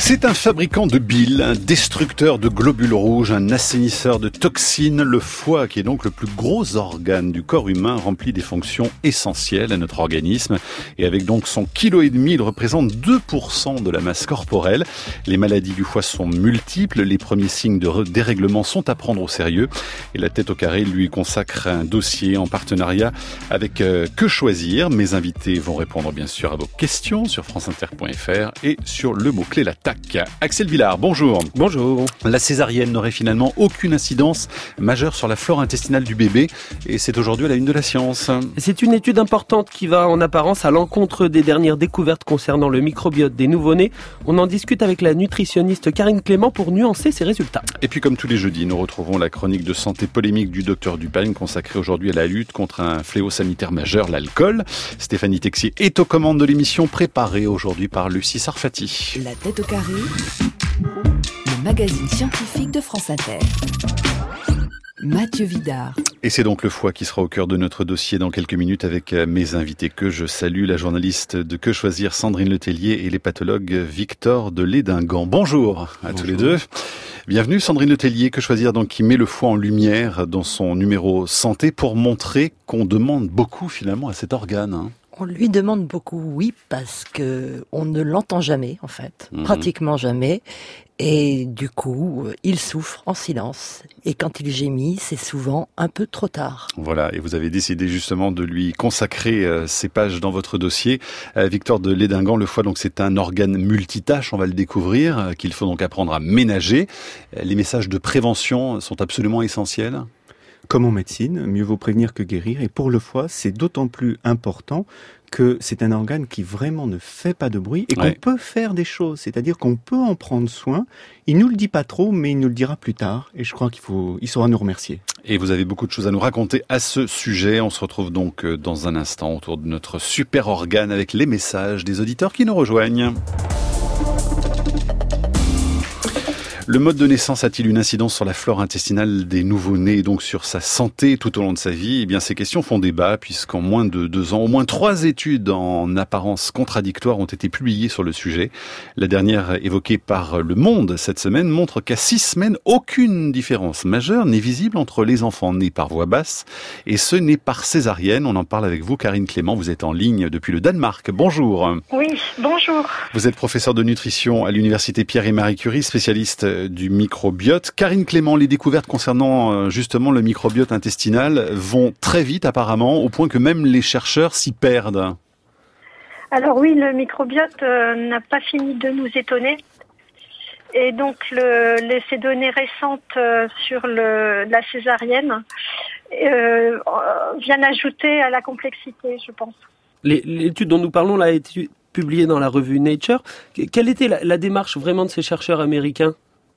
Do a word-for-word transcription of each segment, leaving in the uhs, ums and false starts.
C'est un fabricant de bile, un destructeur de globules rouges, un assainisseur de toxines. Le foie, qui est donc le plus gros organe du corps humain, remplit des fonctions essentielles à notre organisme. Et avec donc son kilo et demi, il représente deux pour cent de la masse corporelle. Les maladies du foie sont multiples. Les premiers signes de dérèglement sont à prendre au sérieux. Et la tête au carré lui consacre un dossier en partenariat avec euh, Que choisir. Mes invités vont répondre bien sûr à vos questions sur franceinter point f r et sur le mot-clé la T A C. Axel Villard, bonjour. Bonjour. La césarienne n'aurait finalement aucune incidence majeure sur la flore intestinale du bébé et c'est aujourd'hui à la une de la science. C'est une étude importante qui va en apparence à l'encontre des dernières découvertes concernant le microbiote des nouveau-nés. On en discute avec la nutritionniste Karine Clément pour nuancer ses résultats. Et puis comme tous les jeudis, nous retrouvons la chronique de santé polémique du docteur Dupagne consacrée aujourd'hui à la lutte contre un fléau sanitaire majeur, l'alcool. Stéphanie Texier est aux commandes de l'émission préparée aujourd'hui par Lucie Sarfati. La tête au carré, le magazine scientifique de France Inter. Mathieu Vidard. Et c'est donc le foie qui sera au cœur de notre dossier dans quelques minutes avec mes invités que je salue, la journaliste de Que choisir Sandrine Letellier et les pathologues Victor de Lédingan. Bonjour à Bonjour. Tous les deux. Bienvenue Sandrine Letellier, Que choisir donc qui met le foie en lumière dans son numéro santé pour montrer qu'on demande beaucoup finalement à cet organe. Hein. On lui demande beaucoup, oui, parce que on ne l'entend jamais, en fait, mmh. pratiquement jamais. Et du coup, il souffre en silence. Et quand il gémit, c'est souvent un peu trop tard. Voilà, et vous avez décidé justement de lui consacrer euh, ces pages dans votre dossier. Euh, Victor de Lédingan, le foie, donc c'est un organe multitâche, on va le découvrir, euh, qu'il faut donc apprendre à ménager. Euh, les messages de prévention sont absolument essentiels. Comme en médecine, mieux vaut prévenir que guérir. Et pour le foie, c'est d'autant plus important que c'est un organe qui vraiment ne fait pas de bruit et ouais. qu'on peut faire des choses. C'est-à-dire qu'on peut en prendre soin. Il nous le dit pas trop, mais il nous le dira plus tard. Et je crois qu'il faut, il saura nous remercier. Et vous avez beaucoup de choses à nous raconter à ce sujet. On se retrouve donc dans un instant autour de notre super organe avec les messages des auditeurs qui nous rejoignent. Le mode de naissance a-t-il une incidence sur la flore intestinale des nouveau-nés et donc sur sa santé tout au long de sa vie ? Eh bien, ces questions font débat puisqu'en moins de deux ans, au moins trois études en apparence contradictoires ont été publiées sur le sujet. La dernière, évoquée par Le Monde cette semaine, montre qu'à six semaines, aucune différence majeure n'est visible entre les enfants nés par voie basse et ceux nés par césarienne. On en parle avec vous, Karine Clément. Vous êtes en ligne depuis le Danemark. Bonjour. Oui, bonjour. Vous êtes professeur de nutrition à l'université Pierre et Marie Curie, spécialiste du microbiote. Karine Clément, les découvertes concernant justement le microbiote intestinal vont très vite apparemment, au point que même les chercheurs s'y perdent. Alors oui, le microbiote euh, n'a pas fini de nous étonner. Et donc le, les, ces données récentes euh, sur le, la césarienne euh, viennent ajouter à la complexité, je pense. Les, l'étude dont nous parlons là a été publiée dans la revue Nature. Quelle était la, la démarche vraiment de ces chercheurs américains ?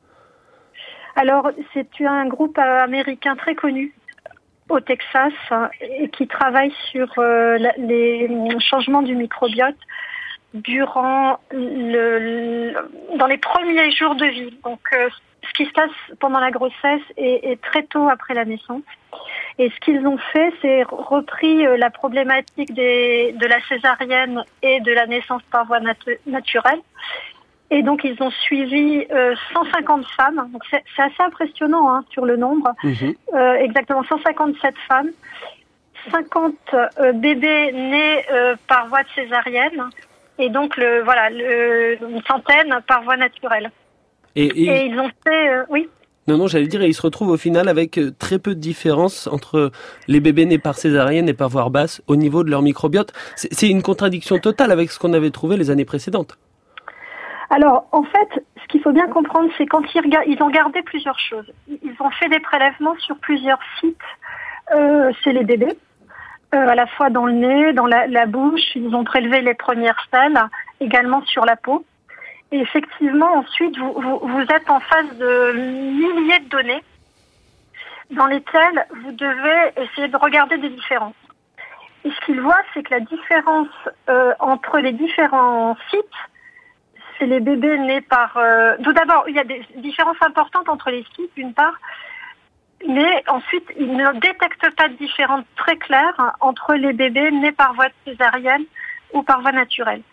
Alors, c'est un groupe américain très connu au Texas et qui travaille sur euh, les changements du microbiote durant le, le dans les premiers jours de vie. Donc, euh, ce qui se passe pendant la grossesse et, et très tôt après la naissance. Et ce qu'ils ont fait, c'est repris euh, la problématique des, de la césarienne et de la naissance par voie natu- naturelle. Et donc, ils ont suivi euh, cent cinquante femmes. Donc, c'est, c'est assez impressionnant hein, sur le nombre. Mmh. Euh, exactement cent cinquante-sept femmes. cinquante euh, bébés nés euh, par voie de césarienne. Et donc, le, voilà, le, une centaine par voie naturelle. Et, et... et ils ont fait... Euh, oui Non, non, j'allais dire, et ils se retrouvent au final avec très peu de différence entre les bébés nés par césarienne et par voie basse au niveau de leur microbiote. C'est, c'est une contradiction totale avec ce qu'on avait trouvé les années précédentes. Alors, en fait, ce qu'il faut bien comprendre, c'est quand ils, regardent, ils ont gardé plusieurs choses. Ils ont fait des prélèvements sur plusieurs sites euh, chez les bébés, euh, à la fois dans le nez, dans la, la bouche. Ils ont prélevé les premières selles, également sur la peau. Et effectivement, ensuite, vous, vous, vous êtes en face de milliers de données dans lesquelles vous devez essayer de regarder des différences. Et ce qu'ils voient, c'est que la différence euh, entre les différents sites, c'est les bébés nés par... Euh, tout d'abord, il y a des différences importantes entre les sites, d'une part, mais ensuite, ils ne détectent pas de différence très claire entre les bébés nés par voie césarienne ou par voie naturelle.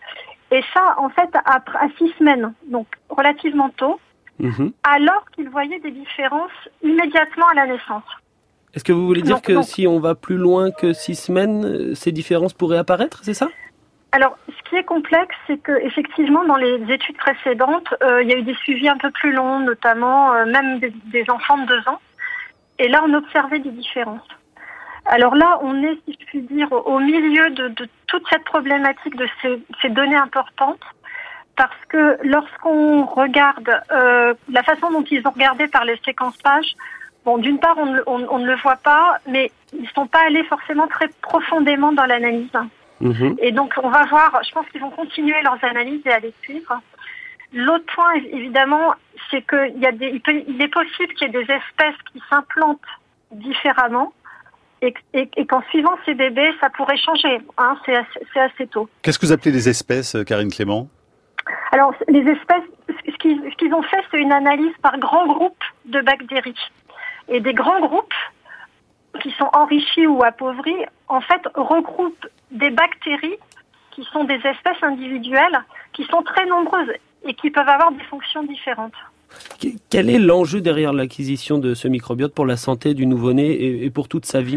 Et ça, en fait, à, à six semaines, donc relativement tôt, mmh. alors qu'ils voyaient des différences immédiatement à la naissance. Est-ce que vous voulez dire donc, que donc, si on va plus loin que six semaines, ces différences pourraient apparaître, c'est ça ? Alors, ce qui est complexe, c'est que effectivement, dans les études précédentes, euh, il y a eu des suivis un peu plus longs, notamment euh, même des, des enfants de deux ans. Et là, on observait des différences. Alors là, on est, si je puis dire, au milieu de, de toute cette problématique de ces, ces données importantes, parce que lorsqu'on regarde euh, la façon dont ils ont regardé par les séquences-pages, bon, d'une part, on, on, on ne le voit pas, mais ils ne sont pas allés forcément très profondément dans l'analyse. Mmh. Et donc, on va voir, je pense qu'ils vont continuer leurs analyses et à les suivre. L'autre point, évidemment, c'est qu'il y a des, il, peut, il est possible qu'il y ait des espèces qui s'implantent différemment et, et, et qu'en suivant ces bébés, ça pourrait changer. Hein, c'est, assez, c'est assez tôt. Qu'est-ce que vous appelez les espèces, Karine Clément ? Alors, les espèces, ce qu'ils, ce qu'ils ont fait, c'est une analyse par grands groupes de bactéries. Et des grands groupes qui sont enrichis ou appauvris, en fait, regroupent des bactéries qui sont des espèces individuelles, qui sont très nombreuses et qui peuvent avoir des fonctions différentes. Quel est l'enjeu derrière l'acquisition de ce microbiote pour la santé du nouveau-né et pour toute sa vie ?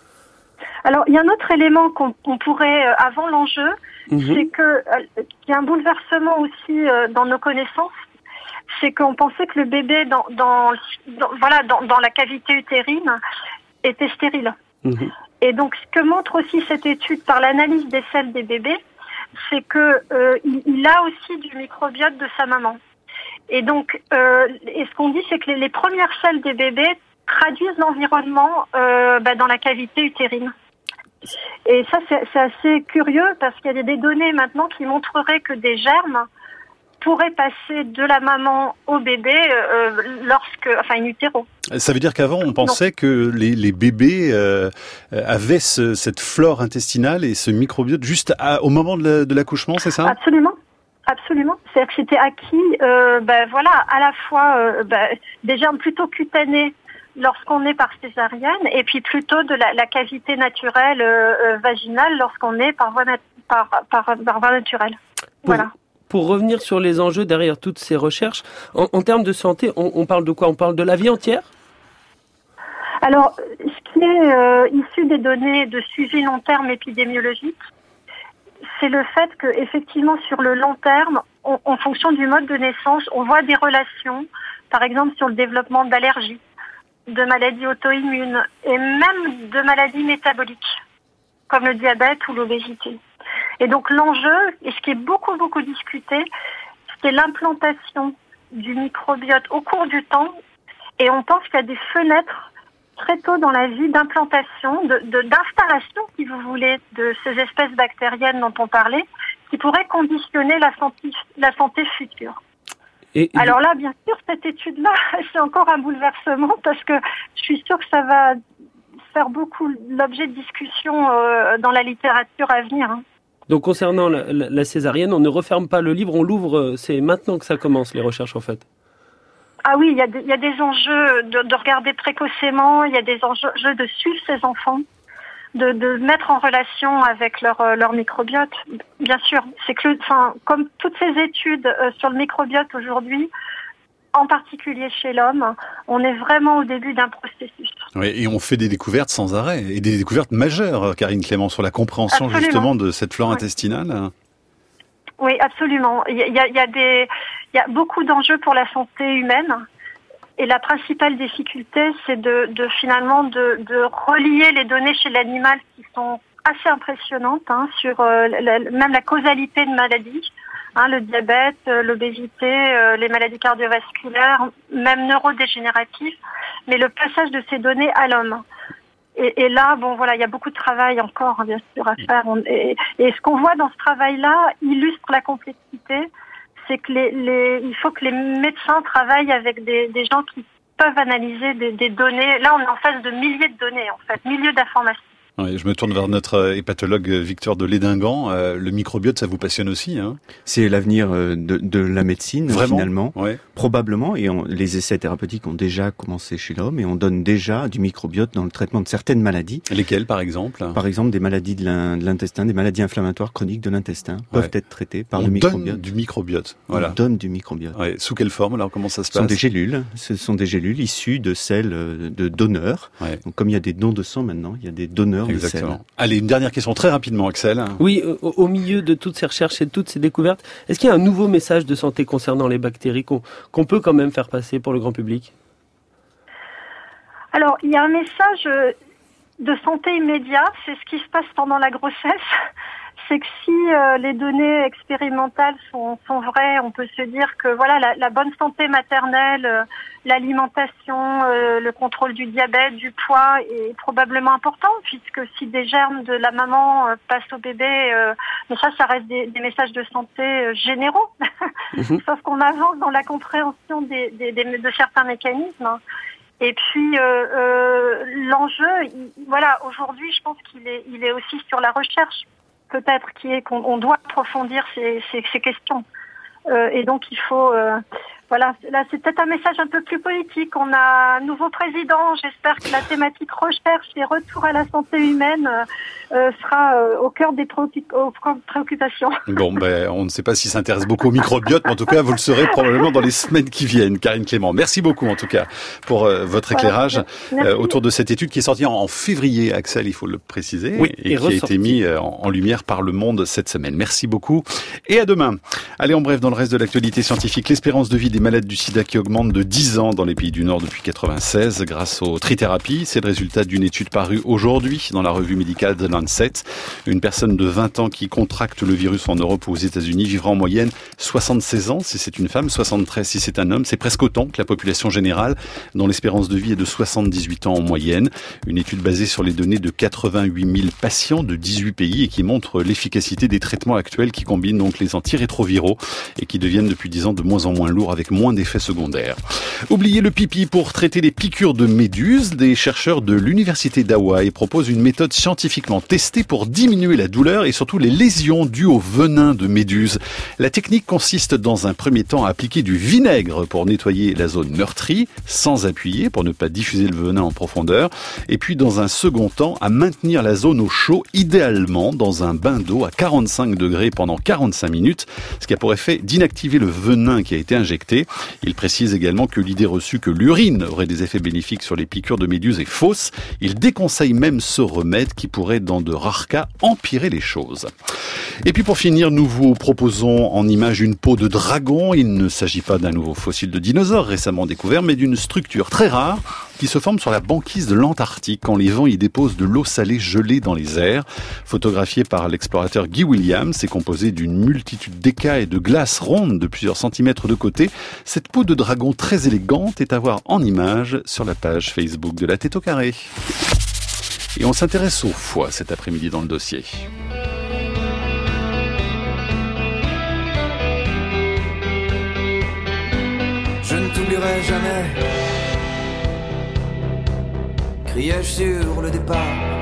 Alors, il y a un autre élément qu'on, qu'on pourrait, euh, avant l'enjeu, mmh. c'est que euh, qu'il y a un bouleversement aussi euh, dans nos connaissances. C'est qu'on pensait que le bébé dans, dans, dans voilà dans, dans la cavité utérine était stérile. Mmh. Et donc, ce que montre aussi cette étude par l'analyse des selles des bébés, c'est que euh, il, il a aussi du microbiote de sa maman. Et donc, euh, et ce qu'on dit, c'est que les, les premières selles des bébés traduisent l'environnement euh, bah, dans la cavité utérine. Et ça, c'est, c'est assez curieux parce qu'il y a des données maintenant qui montreraient que des germes pourraient passer de la maman au bébé euh, lorsque, enfin, in utero. Ça veut dire qu'avant, on pensait non. que les, les bébés euh, avaient ce, cette flore intestinale et ce microbiote juste à, au moment de, la, de l'accouchement, c'est ça ? Absolument. Absolument. C'est-à-dire que c'était acquis, euh, ben voilà, à la fois euh, ben, des germes plutôt cutanés lorsqu'on est par césarienne, et puis plutôt de la, la cavité naturelle euh, euh, vaginale lorsqu'on est par voie, nat- par, par, par voie naturelle. Pour, voilà. Pour revenir sur les enjeux derrière toutes ces recherches, en, en termes de santé, on, on parle de quoi ? On parle de la vie entière ? Alors, ce qui est euh, issu des données de suivi long terme épidémiologique, c'est le fait que, effectivement, sur le long terme, on, en fonction du mode de naissance, on voit des relations, par exemple sur le développement d'allergies, de maladies auto-immunes et même de maladies métaboliques, comme le diabète ou l'obésité. Et donc l'enjeu, et ce qui est beaucoup, beaucoup discuté, c'est l'implantation du microbiote au cours du temps. Et on pense qu'il y a des fenêtres très tôt dans la vie d'implantation, de, de, d'installation, si vous voulez, de ces espèces bactériennes dont on parlait, qui pourraient conditionner la santé, la santé future. Et, et Alors là, bien sûr, cette étude-là, c'est encore un bouleversement parce que je suis sûre que ça va faire beaucoup l'objet de discussions euh, dans la littérature à venir. Hein. Donc concernant la, la, la césarienne, on ne referme pas le livre, on l'ouvre, c'est maintenant que ça commence, les recherches en fait. Ah oui, il y a des, il y a des enjeux de, de regarder précocement, il y a des enjeux de suivre ces enfants, de, de mettre en relation avec leur, leur microbiote. Bien sûr, c'est que, enfin, comme toutes ces études euh, sur le microbiote aujourd'hui, en particulier chez l'homme, on est vraiment au début d'un processus. Oui, et on fait des découvertes sans arrêt, et des découvertes majeures, Karine Clément, sur la compréhension absolument. Justement de cette flore oui. intestinale. Oui, absolument. Il y a, il y a des, il y a beaucoup d'enjeux pour la santé humaine. Et la principale difficulté, c'est de, de finalement de, de relier les données chez l'animal qui sont assez impressionnantes hein, sur euh, la, même la causalité de maladies, hein, le diabète, euh, l'obésité, euh, les maladies cardiovasculaires, même neurodégénératives, mais le passage de ces données à l'homme. Et, et là, bon, voilà, il y a beaucoup de travail encore, hein, bien sûr, à faire. On, et, et ce qu'on voit dans ce travail-là illustre la complexité. C'est que les, les, il faut que les médecins travaillent avec des, des gens qui peuvent analyser des, des données. Là, on est en face de milliers de données, en fait, milliers d'informations. Oui, je me tourne vers notre hépatologue Victor de Lédingan. Euh, le microbiote, ça vous passionne aussi, hein? C'est l'avenir de, de la médecine, Vraiment finalement. Ouais. Probablement, et on, les essais thérapeutiques ont déjà commencé chez l'homme, et on donne déjà du microbiote dans le traitement de certaines maladies. Lesquelles, par exemple? Par exemple, des maladies de, l'in, de l'intestin, des maladies inflammatoires chroniques de l'intestin peuvent ouais. être traitées par on le microbiote. Donne du microbiote. Voilà. On donne du microbiote. Ouais. Sous quelle forme, alors, comment ça se passe? Ce sont des gélules. Ce sont des gélules issues de selles de donneurs. Ouais. Donc, comme il y a des dons de sang maintenant, il y a des donneurs Exactement. de selles. Allez, une dernière question très rapidement, Axel. Oui, au, au milieu de toutes ces recherches et de toutes ces découvertes, est-ce qu'il y a un nouveau message de santé concernant les bactéries qu'on, qu'on peut quand même faire passer pour le grand public? Alors, il y a un message de santé immédiat, c'est ce qui se passe pendant la grossesse. C'est que si euh, les données expérimentales sont, sont vraies, on peut se dire que voilà la, la bonne santé maternelle, euh, l'alimentation, euh, le contrôle du diabète, du poids est probablement important, puisque si des germes de la maman euh, passent au bébé, euh, mais ça, ça reste des, des messages de santé euh, généraux. Mmh. Sauf qu'on avance dans la compréhension des, des, des, de certains mécanismes. Et puis euh, euh, l'enjeu, il, voilà, aujourd'hui, je pense qu'il est, il est aussi sur la recherche. Peut-être qui est qu'on on doit approfondir ces, ces, ces questions. Euh, et donc il faut, euh, voilà, là c'est peut-être un message un peu plus politique. On a un nouveau président. J'espère que la thématique recherche et retour à la santé humaine euh, sera euh, au cœur des préoccup- aux préoccupations. Bon, ben, on ne sait pas s'il s'intéresse beaucoup au microbiote, mais en tout cas, vous le saurez probablement dans les semaines qui viennent. Karine Clément, merci beaucoup en tout cas pour euh, votre éclairage voilà, euh, autour de cette étude qui est sortie en, en février, Axel, il faut le préciser, oui, et, et qui ressorti. a été mis euh, en, en lumière par Le Monde cette semaine. Merci beaucoup et à demain. Allez, en bref, dans le reste de l'actualité scientifique, l'espérance de vie des malades du sida qui augmente de dix ans dans les pays du Nord depuis quatre-vingt-seize grâce aux trithérapies. C'est le résultat d'une étude parue aujourd'hui dans la revue médicale The Lancet. Une personne de vingt ans qui contracte le virus en Europe ou aux États-Unis vivra en moyenne soixante-seize ans si c'est une femme, soixante-treize si c'est un homme. C'est presque autant que la population générale dont l'espérance de vie est de soixante-dix-huit ans en moyenne. Une étude basée sur les données de quatre-vingt-huit mille patients de dix-huit pays et qui montre l'efficacité des traitements actuels qui combinent donc les antirétroviraux et qui deviennent depuis dix ans de moins en moins lourds avec moins d'effets secondaires. Oubliez le pipi pour traiter les piqûres de méduses. Des chercheurs de l'université d'Hawaï proposent une méthode scientifiquement testée pour diminuer la douleur et surtout les lésions dues au venin de méduse. La technique consiste dans un premier temps à appliquer du vinaigre pour nettoyer la zone meurtrie, sans appuyer pour ne pas diffuser le venin en profondeur. Et puis dans un second temps à maintenir la zone au chaud, idéalement dans un bain d'eau à quarante-cinq degrés pendant quarante-cinq minutes, ce qui a pour effet d'inactiver le venin qui a été injecté. Il précise également que l'idée reçue que l'urine aurait des effets bénéfiques sur les piqûres de méduses est fausse. Il déconseille même ce remède qui pourrait dans de rares cas empirer les choses. Et puis pour finir, nous vous proposons en image une peau de dragon. Il ne s'agit pas d'un nouveau fossile de dinosaure récemment découvert, mais d'une structure très rare qui se forme sur la banquise de l'Antarctique quand les vents y déposent de l'eau salée gelée dans les airs. Photographié par l'explorateur Guy Williams, c'est composé d'une multitude d'écailles et de glaces rondes de plusieurs centimètres de côté. Cette peau de dragon très élégante est à voir en image sur la page Facebook de La Tête au Carré. Et on s'intéresse au foie cet après-midi dans le dossier. Je ne t'oublierai jamais, criais-je sur le départ.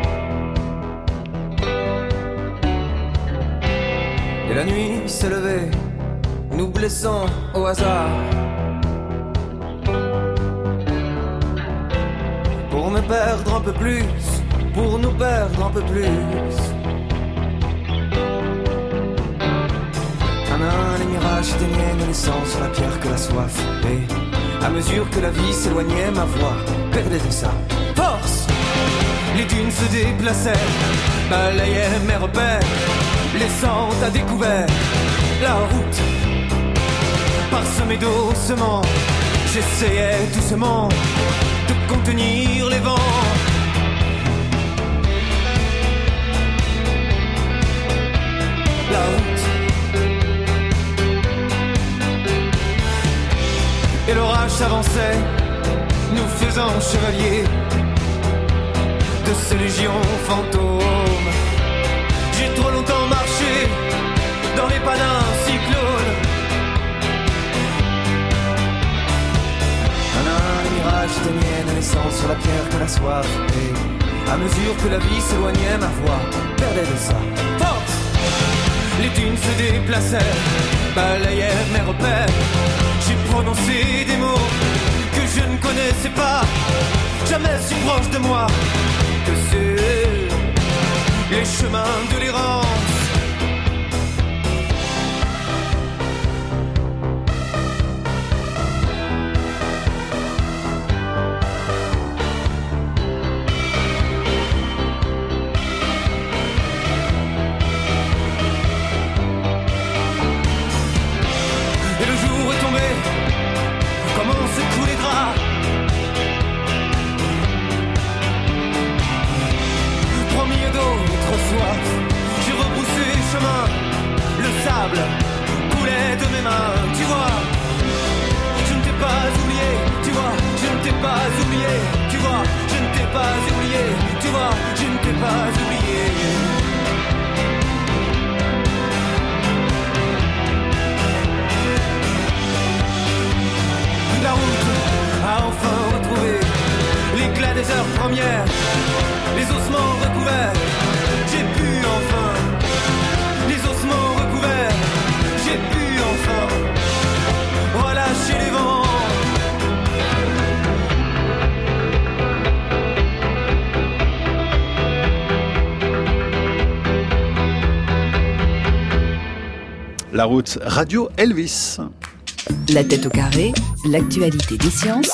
Et la nuit s'est levée, nous blessant au hasard. Pour me perdre un peu plus, pour nous perdre un peu plus. Un à un, les mirages s'éteignaient, ne laissant sur la pierre que la soif. Et à mesure que la vie s'éloignait, ma voix perdait de sa force. Les dunes se déplaçaient, balayaient mes repères, laissant à découvert la route. Parsemée d'ossements, j'essayais doucement de contenir les vents. La route. Et l'orage s'avançait, nous faisant chevaliers de ces légions fantômes. J'ai trop longtemps marché dans les pas d'un cyclone. Un à un, les mirages s'éteignaient, ne laissant sur la pierre que la soif. Et À mesure que la vie s'éloignait, ma voix perdait de sa force. Les dunes se déplaçaient, balayaient mes repères. J'ai prononcé des mots que je ne connaissais pas, jamais si proche de moi que c'est les chemins de l'errance. J'ai repoussé chemin, le sable coulait de mes mains. Tu vois, je ne t'ai pas oublié. Tu vois, je ne t'ai pas oublié. Tu vois, je ne t'ai pas oublié. Tu vois, je ne t'ai pas oublié. La route a enfin retrouvé l'éclat des heures premières, les ossements recouverts. J'ai pu enfin, les ossements recouverts. J'ai pu enfin relâcher les vents. La route Radio Elvis. La tête au carré, l'actualité des sciences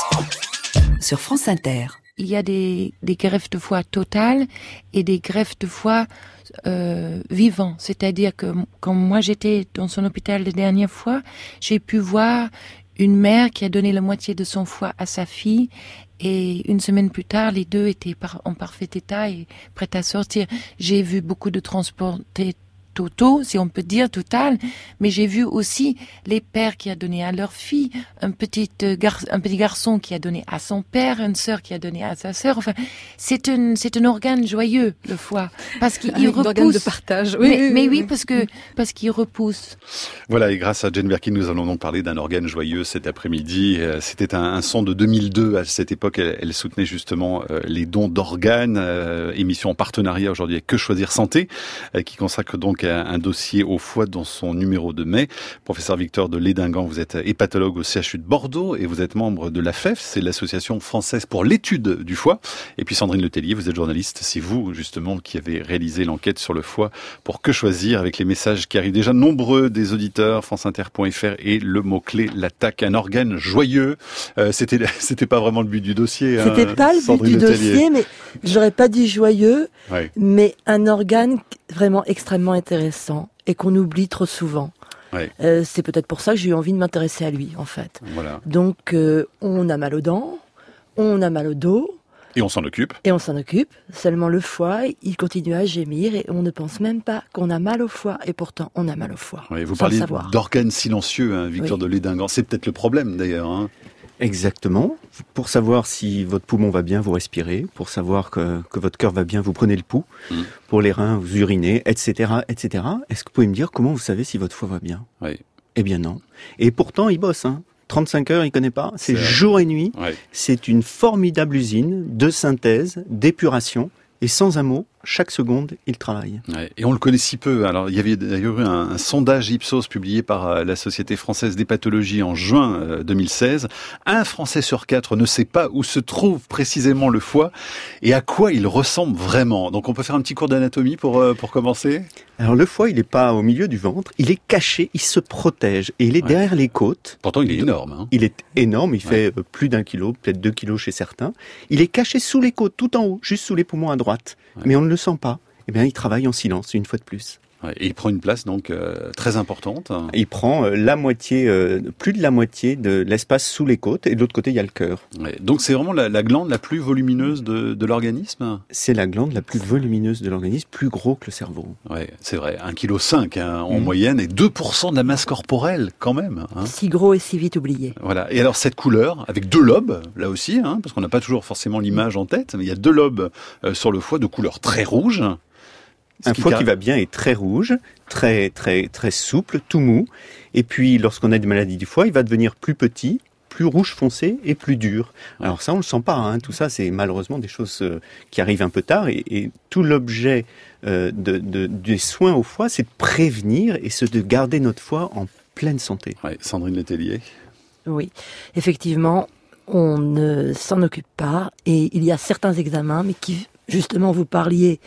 sur France Inter. Il y a des, des greffes de foie totales et des greffes de foie euh, vivants. C'est-à-dire que quand moi j'étais dans son hôpital la dernière fois, j'ai pu voir une mère qui a donné la moitié de son foie à sa fille et une semaine plus tard, les deux étaient par, en parfait état et prêts à sortir. J'ai vu beaucoup de transportés totaux, si on peut dire, total, mais j'ai vu aussi les pères qui a donné à leur fille, un petit, euh, gar- un petit garçon qui a donné à son père, une sœur qui a donné à sa sœur. Enfin, c'est un, c'est un organe joyeux, le foie, parce qu'il il repousse. Un organe de partage. Oui, mais, oui, mais oui, oui, oui, parce que, parce qu'il repousse. Voilà, et grâce à Jane Birkin, nous allons donc parler d'un organe joyeux cet après-midi. C'était un, un son de deux mille deux. À cette époque, elle, elle soutenait justement euh, les dons d'organes, euh, émission en partenariat aujourd'hui avec Que Choisir Santé, euh, qui consacre donc un, un dossier au foie dans son numéro de mai. Professeur Victor de Lédingan, vous êtes hépatologue au C H U de Bordeaux et vous êtes membre de l'A F E F, c'est l'Association française pour l'étude du foie. Et puis Sandrine Letellier, vous êtes journaliste, c'est vous justement qui avez réalisé l'enquête sur le foie pour Que Choisir, avec les messages qui arrivent déjà nombreux des auditeurs, franceinter point f r et le mot-clé, l'attaque, un organe joyeux. Euh, c'était, c'était pas vraiment le but du dossier. C'était hein, pas le Sandrine but du Letellier. dossier, mais j'aurais pas dit joyeux, Ouais. mais un organe vraiment extrêmement intéressant et qu'on oublie trop souvent. Ouais. Euh, c'est peut-être pour ça que j'ai eu envie de m'intéresser à lui, en fait. Voilà. Donc, euh, on a mal aux dents, on a mal au dos, Et on s'en occupe. et on s'en occupe. Seulement le foie, il continue à gémir et on ne pense même pas qu'on a mal au foie. Et pourtant, on a mal au foie. Ouais, vous sans le parliez savoir. d'organes silencieux, hein, Victor Oui. de Lédingan. C'est peut-être le problème d'ailleurs. Hein. Exactement. Pour savoir si votre poumon va bien, vous respirez. Pour savoir que, que votre cœur va bien, vous prenez le pouls. Mm. Pour les reins, vous urinez, et cetera, et cetera. Est-ce que vous pouvez me dire comment vous savez si votre foie va bien? Oui. Eh bien non. Et pourtant, il bosse. Hein. trente-cinq heures, il connaît pas. C'est C'est vrai. jour et nuit. Ouais. C'est une formidable usine de synthèse, d'épuration. Et sans un mot, chaque seconde, il travaille. Ouais, et on le connaît si peu. Alors, il y avait d'ailleurs eu un, un sondage Ipsos publié par euh, la Société française d'hépatologie en juin euh, deux mille seize. Un Français sur quatre ne sait pas où se trouve précisément le foie et à quoi il ressemble vraiment. Donc, on peut faire un petit cours d'anatomie pour euh, pour commencer. Alors le foie, il n'est pas au milieu du ventre, il est caché, il se protège et il est Ouais. derrière les côtes. Pourtant, il est énorme. Hein. Il est énorme, il fait euh, plus d'un kilo, peut-être deux kilos chez certains. Il est caché sous les côtes, tout en haut, juste sous les poumons à droite. Ouais. Mais on ne le sent pas. Eh bien, il travaille en silence, une fois de plus. Ouais, et il prend une place donc euh, très importante. Il prend euh, la moitié, euh, plus de la moitié de l'espace sous les côtes, et de l'autre côté, il y a le cœur. Ouais, donc, c'est vraiment la, la glande la plus volumineuse de, de l'organisme. C'est la glande la plus volumineuse de l'organisme, plus gros que le cerveau. Ouais, c'est vrai. un virgule cinq kilos hein, en Mhm. moyenne et deux pour cent de la masse corporelle quand même. Hein. Si gros et si vite oublié. Voilà. Et alors cette couleur, avec deux lobes, là aussi, hein, parce qu'on n'a pas toujours forcément l'image en tête, mais il y a deux lobes euh, sur le foie de couleur très rouge. Ce Un qui foie car- qui va bien est très rouge, très très très souple, tout mou. Et puis, lorsqu'on a des maladies du foie, il va devenir plus petit, plus rouge foncé et plus dur. Alors ça, on le sent pas. Hein. Tout ça, c'est malheureusement des choses euh, qui arrivent un peu tard. Et, et tout l'objet euh, de, de, des soins au foie, c'est de prévenir et c'est de garder notre foie en pleine santé. Ouais, Sandrine Letellier. Oui, effectivement, on ne s'en occupe pas. Et il y a certains examens, mais qui, justement, vous parliez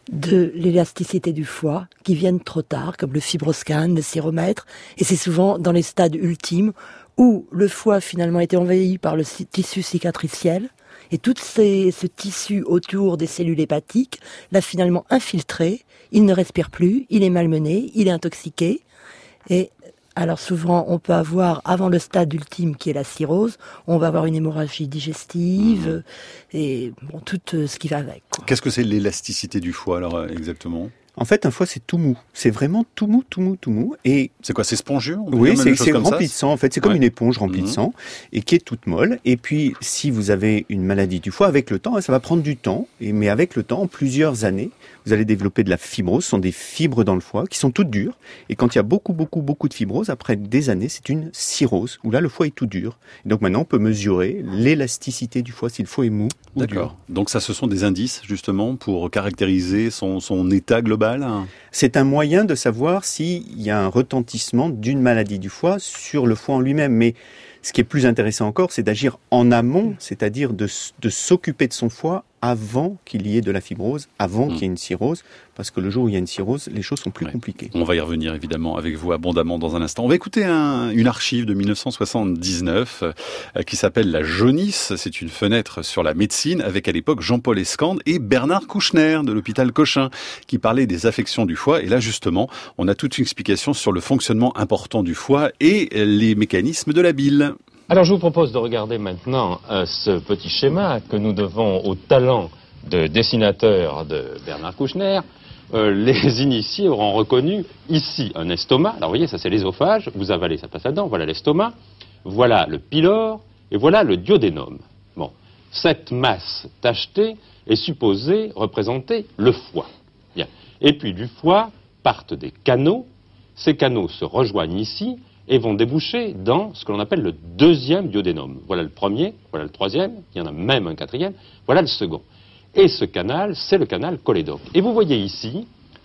de l'élasticité du foie, qui viennent trop tard, comme le fibroscan, le séromètre. Et c'est souvent dans les stades ultimes où le foie finalement a été envahi par le tissu cicatriciel et tout ces, ce tissu autour des cellules hépatiques l'a finalement infiltré, il ne respire plus, il est malmené, il est intoxiqué et alors souvent on peut avoir, avant le stade ultime qui est la cirrhose, on va avoir une hémorragie digestive mmh. et bon, tout ce qui va avec. Quoi. Qu'est-ce que c'est l'élasticité du foie alors exactement ? En fait, un foie, c'est tout mou. C'est vraiment tout mou, tout mou, tout mou. Et c'est quoi, c'est spongieux ? Oui, c'est, c'est rempli de sang. En fait, c'est comme ouais. une éponge remplie mmh. de sang et qui est toute molle. Et puis, si vous avez une maladie du foie, avec le temps, ça va prendre du temps. Et, mais avec le temps, en plusieurs années, vous allez développer de la fibrose. Ce sont des fibres dans le foie qui sont toutes dures. Et quand il y a beaucoup, beaucoup, beaucoup de fibrose, après des années, c'est une cirrhose où là, le foie est tout dur. Et donc maintenant, on peut mesurer l'élasticité du foie si le foie est mou ou D'accord. dur. Donc ça, ce sont des indices justement pour caractériser son, son état global. C'est un moyen de savoir s'il y a un retentissement d'une maladie du foie sur le foie en lui-même. Mais ce qui est plus intéressant encore, c'est d'agir en amont, c'est-à-dire de, de s'occuper de son foie avant qu'il y ait de la fibrose, avant mmh. qu'il y ait une cirrhose, parce que le jour où il y a une cirrhose, les choses sont plus ouais. compliquées. On va y revenir évidemment avec vous abondamment dans un instant. On va écouter un, une archive de dix-neuf cent soixante-dix-neuf euh, qui s'appelle La Jaunisse. C'est une fenêtre sur la médecine avec à l'époque Jean-Paul Escande et Bernard Kouchner de l'hôpital Cochin qui parlait des affections du foie. Et là justement, on a toute une explication sur le fonctionnement important du foie et les mécanismes de la bile. Alors je vous propose de regarder maintenant euh, ce petit schéma que nous devons au talent de dessinateur de Bernard Kouchner. Euh, les initiés auront reconnu ici un estomac. Alors vous voyez, ça c'est l'ésophage, vous avalez, ça passe là-dedans, voilà l'estomac, voilà le pylore et voilà le duodénum. Bon, cette masse tachetée est supposée représenter le foie. Bien. Et puis du foie partent des canaux, ces canaux se rejoignent ici, et vont déboucher dans ce que l'on appelle le deuxième duodénum. Voilà le premier, voilà le troisième, il y en a même un quatrième, voilà le second. Et ce canal, c'est le canal cholédoque. Et vous voyez ici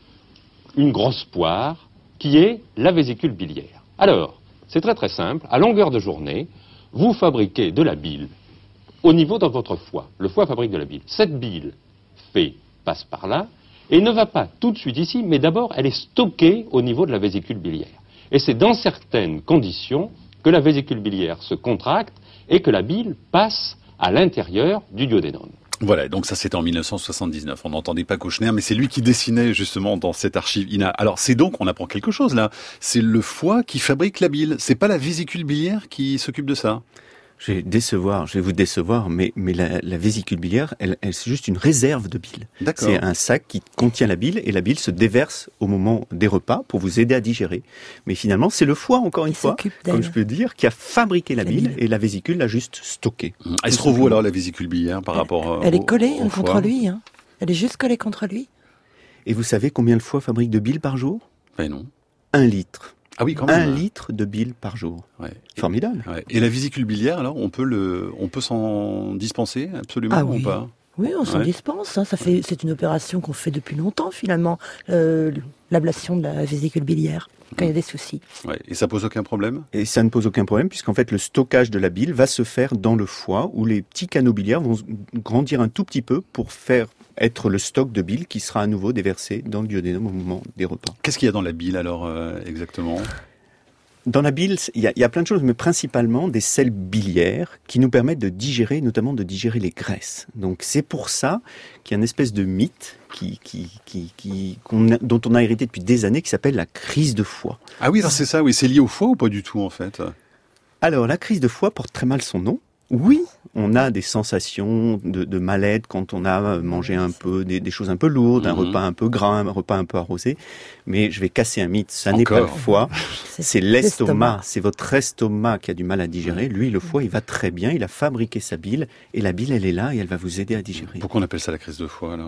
une grosse poire qui est la vésicule biliaire. Alors, c'est très très simple, à longueur de journée, vous fabriquez de la bile au niveau de votre foie. Le foie fabrique de la bile. Cette bile fait, passe par là, et ne va pas tout de suite ici, mais d'abord elle est stockée au niveau de la vésicule biliaire. Et c'est dans certaines conditions que la vésicule biliaire se contracte et que la bile passe à l'intérieur du duodénum. Voilà, donc ça c'était en dix-neuf cent soixante-dix-neuf. On n'entendait pas Kouchner, mais c'est lui qui dessinait justement dans cette archive I N A. Alors c'est donc, on apprend quelque chose là, c'est le foie qui fabrique la bile. C'est pas la vésicule biliaire qui s'occupe de ça. Je vais décevoir, je vais vous décevoir, mais, mais la, la vésicule biliaire, elle, elle, c'est juste une réserve de bile. D'accord. C'est un sac qui contient la bile et la bile se déverse au moment des repas pour vous aider à digérer. Mais finalement, c'est le foie, encore une Il fois, comme je peux dire, qui a fabriqué la, la bile, bile et la vésicule l'a juste stockée. Mmh. Elle se trouve où alors la vésicule biliaire par elle, rapport Elle au, est collée au contre foie. lui. Hein. Elle est juste collée contre lui. Et vous savez combien le foie fabrique de bile par jour ? Ben non. Un litre. Ah oui, quand même. Un litre de bile par jour. Ouais. Formidable. Ouais. Et la vésicule biliaire, alors, on peut le, on peut s'en dispenser absolument ah, ou oui. pas ? Oui, on s'en ouais. dispense. Hein. Ça fait, c'est une opération qu'on fait depuis longtemps finalement, euh, l'ablation de la vésicule biliaire quand mmh. il y a des soucis. Ouais. Et ça pose aucun problème ? Et ça ne pose aucun problème puisqu'en fait le stockage de la bile va se faire dans le foie où les petits canaux biliaires vont grandir un tout petit peu pour faire être le stock de bile qui sera à nouveau déversé dans le duodénum au moment des repas. Qu'est-ce qu'il y a dans la bile alors euh, exactement ? Dans la bile, il y, a, il y a plein de choses, mais principalement des sels biliaires qui nous permettent de digérer, notamment de digérer les graisses. Donc c'est pour ça qu'il y a une espèce de mythe qui, qui, qui, qui, qu'on a, dont on a hérité depuis des années qui s'appelle la crise de foie. Ah oui, alors c'est ça, oui, c'est lié au foie ou pas du tout en fait ? Alors la crise de foie porte très mal son nom. Oui, on a des sensations de, de mal-être quand on a mangé un peu des, des choses un peu lourdes, mmh. un repas un peu gras, un repas un peu arrosé. Mais je vais casser un mythe. Ça Encore. N'est pas le foie, c'est, c'est l'estomac. l'estomac. C'est votre estomac qui a du mal à digérer. Lui, le foie, il va très bien. Il a fabriqué sa bile et la bile, elle est là et elle va vous aider à digérer. Pourquoi on appelle ça la crise de foie alors ?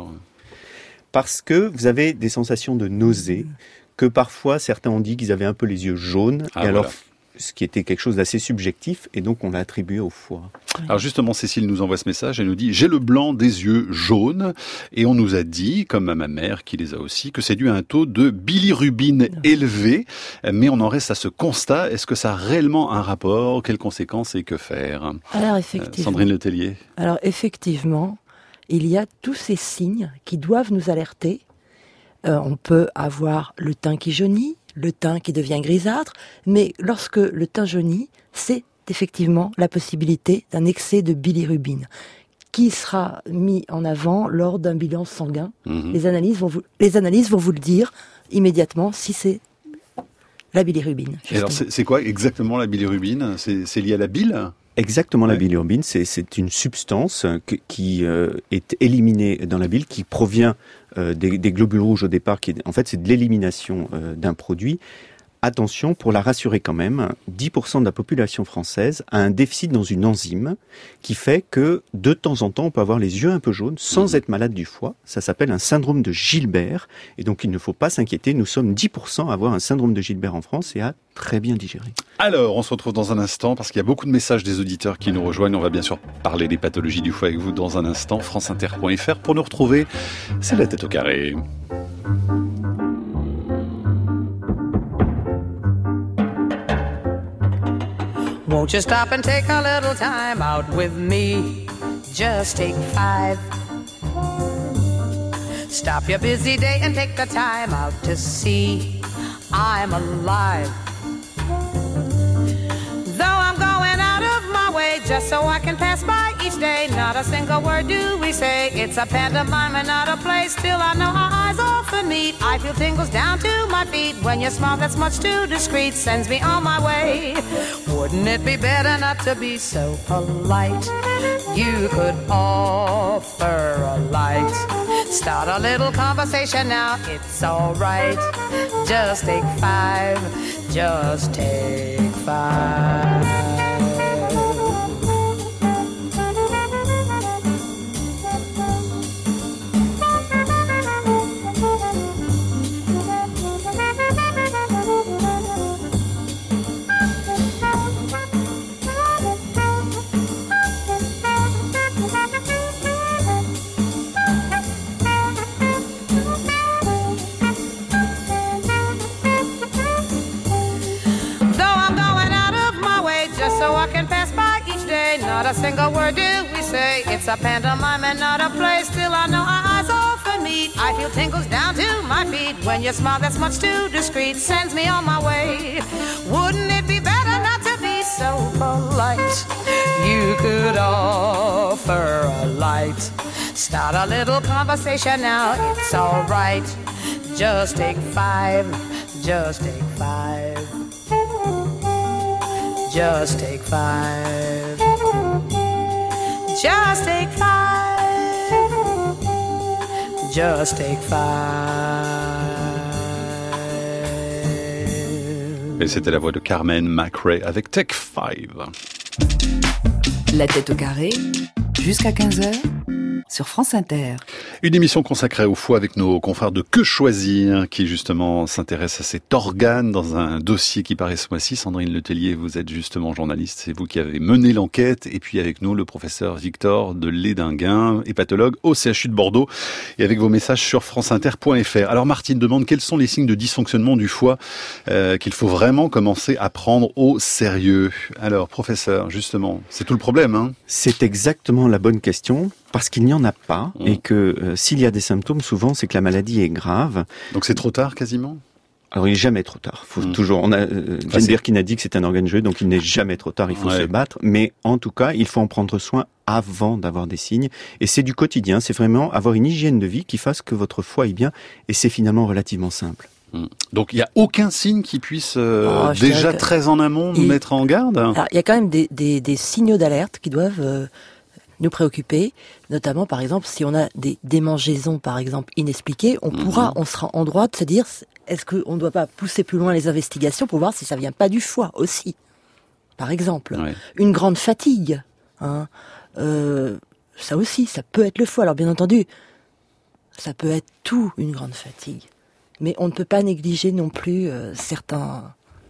Parce que vous avez des sensations de nausée, que parfois certains ont dit qu'ils avaient un peu les yeux jaunes. Ah, et alors. Voilà. ce qui était quelque chose d'assez subjectif, et donc on l'a attribué au foie. Alors justement, Cécile nous envoie ce message, elle nous dit « J'ai le blanc des yeux jaunes » et on nous a dit, comme à ma mère qui les a aussi, que c'est dû à un taux de bilirubine élevé, mais on en reste à ce constat. Est-ce que ça a réellement un rapport? Quelles conséquences et que faire? Alors effectivement. Euh, Sandrine Letellier. Alors effectivement, il y a tous ces signes qui doivent nous alerter. Euh, on peut avoir le teint qui jaunit, le teint qui devient grisâtre, mais lorsque le teint jaunit, c'est effectivement la possibilité d'un excès de bilirubine qui sera mis en avant lors d'un bilan sanguin. Mmh. Les analyses vont vous, les analyses vont vous le dire immédiatement si c'est la bilirubine. Et alors c'est, c'est quoi exactement la bilirubine? c'est, c'est lié à la bile? Exactement, la ouais. bilirubine, c'est, c'est une substance que, qui euh, est éliminée dans la bile, qui provient euh, des, des globules rouges au départ. Qui est, en fait, c'est de l'élimination euh, d'un produit. Attention, pour la rassurer quand même, dix pour cent de la population française a un déficit dans une enzyme qui fait que de temps en temps, on peut avoir les yeux un peu jaunes sans mmh. être malade du foie. Ça s'appelle un syndrome de Gilbert. Et donc, il ne faut pas s'inquiéter. Nous sommes dix pour cent à avoir un syndrome de Gilbert en France et à très bien digérer. Alors, on se retrouve dans un instant parce qu'il y a beaucoup de messages des auditeurs qui nous rejoignent. On va bien sûr parler des pathologies du foie avec vous dans un instant. france inter point f r pour nous retrouver. C'est la tête au carré. Won't you stop and take a little time out with me? Just take five. Stop your busy day and take the time out to see I'm alive. Though I'm going out of my way just so I can pass by each day, not a single word do we say. It's a pantomime and not a play. Still I know our eyes often meet. I feel tingles down to my feet when your smile that's much too discreet sends me on my way. Wouldn't it be better not to be so polite? You could offer a light. Start a little conversation now, it's alright. Just take five, just take five. Not a single word do we say. It's a pantomime and not a play. Still I know our eyes often meet. I feel tingles down to my feet when your smile that's much too discreet sends me on my way. Wouldn't it be better not to be so polite? You could offer a light. Start a little conversation now, it's alright. Just take five, just take five. Just take five. Just take five. Just take five. Et c'était la voix de Carmen McRae avec Take Five. La tête au carré, jusqu'à quinze heures, sur France Inter. Une émission consacrée au foie avec nos confrères de Que Choisir, qui justement s'intéresse à cet organe dans un dossier qui paraît ce mois-ci. Sandrine Letellier, vous êtes justement journaliste, c'est vous qui avez mené l'enquête. Et puis avec nous, le professeur Victor de Lédinguin, hépatologue au C H U de Bordeaux. Et avec vos messages sur france inter point f r. Alors Martine demande quels sont les signes de dysfonctionnement du foie euh, qu'il faut vraiment commencer à prendre au sérieux. Alors professeur, justement, c'est tout le problème, hein ? C'est exactement la bonne question. Parce qu'il n'y en a pas, mmh. et que euh, s'il y a des symptômes, souvent, c'est que la maladie est grave. Donc c'est trop tard, quasiment ? Alors il n'est jamais trop tard. Faut mmh. toujours. On a euh, ah, Jane Birkin a dit que c'est un organe joyeux, donc il n'est jamais trop tard. Il faut ouais. se battre, mais en tout cas, il faut en prendre soin avant d'avoir des signes. Et c'est du quotidien. C'est vraiment avoir une hygiène de vie qui fasse que votre foie aille bien. Et c'est finalement relativement simple. Donc il n'y a aucun signe qui puisse euh, oh, déjà que... très en amont nous il... mettre en garde. Alors, il y a quand même des, des, des signaux d'alerte qui doivent euh, nous préoccuper, notamment par exemple si on a des démangeaisons par exemple inexpliquées, on pourra, mmh. on sera en droit de se dire est-ce qu'on ne doit pas pousser plus loin les investigations pour voir si ça vient pas du foie aussi, par exemple. Ouais. Une grande fatigue, hein, euh, ça aussi, ça peut être le foie. Alors bien entendu, ça peut être tout une grande fatigue, mais on ne peut pas négliger non plus euh, certains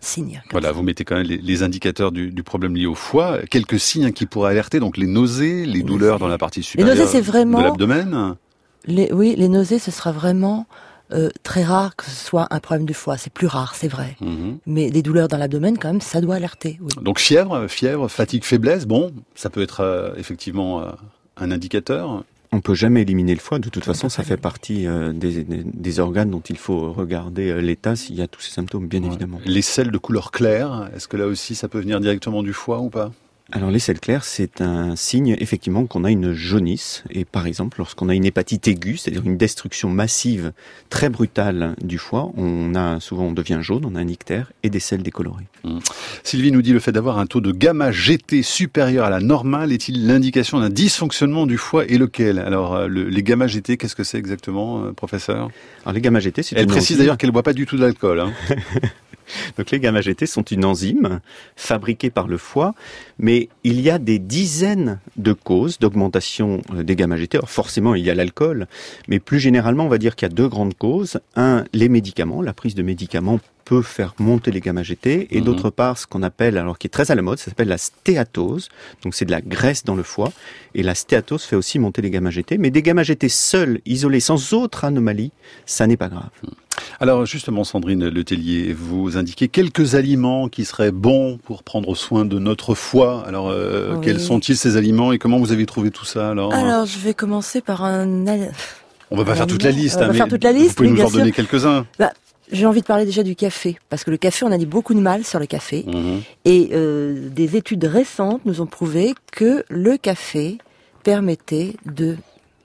signes. Voilà, vous mettez quand même les, les indicateurs du, du problème lié au foie. Quelques signes qui pourraient alerter, donc les nausées, les, les douleurs nausées. Dans la partie supérieure les nausées, c'est vraiment, de l'abdomen. Les, oui, les nausées, ce sera vraiment euh, très rare que ce soit un problème du foie. C'est plus rare, c'est vrai. Mmh. Mais les douleurs dans l'abdomen, quand même, ça doit alerter. Oui. Donc fièvre, fièvre, fatigue, faiblesse, bon, ça peut être euh, effectivement euh, un indicateur. On peut jamais éliminer le foie. De toute façon, ça fait partie euh, des, des, des organes dont il faut regarder euh, l'état s'il y a tous ces symptômes, bien ouais. évidemment. Les selles de couleur claire, est-ce que là aussi ça peut venir directement du foie ou pas ? Alors les selles claires, c'est un signe effectivement qu'on a une jaunisse. Et par exemple, lorsqu'on a une hépatite aiguë, c'est-à-dire une destruction massive, très brutale du foie, on a souvent on devient jaune, on a un ictère et des selles décolorées. Mmh. Sylvie nous dit le fait d'avoir un taux de gamma G T supérieur à la normale est-il l'indication d'un dysfonctionnement du foie et lequel ? Alors le, les gamma G T, qu'est-ce que c'est exactement, euh, professeur ? Alors les gamma G T, c'est Elle une précise enzyme... d'ailleurs qu'elle ne boit pas du tout d'alcool. Hein. Donc les gamma G T sont une enzyme fabriquée par le foie, mais il y a des dizaines de causes d'augmentation des gamma G T. Alors forcément, il y a l'alcool, mais plus généralement, on va dire qu'il y a deux grandes causes. Un, les médicaments, la prise de médicaments peut faire monter les gamma G T, et mmh. d'autre part, ce qu'on appelle, alors qui est très à la mode, ça s'appelle la stéatose. Donc c'est de la graisse dans le foie, et la stéatose fait aussi monter les gamma G T. Mais des gamma G T seuls, isolés, sans autre anomalie, ça n'est pas grave. Alors justement, Sandrine Letellier, vous indiquez quelques aliments qui seraient bons pour prendre soin de notre foie. Alors euh, oui. Quels sont-ils ces aliments et comment vous avez trouvé tout ça alors Alors je vais commencer par un... On va pas un faire toute la liste, hein, mais faire toute la liste, vous pouvez oui, nous en sûr. donner quelques-uns. Bah, j'ai envie de parler déjà du café, parce que le café, on a dit beaucoup de mal sur le café. Mmh. Et euh, des études récentes nous ont prouvé que le café permettait de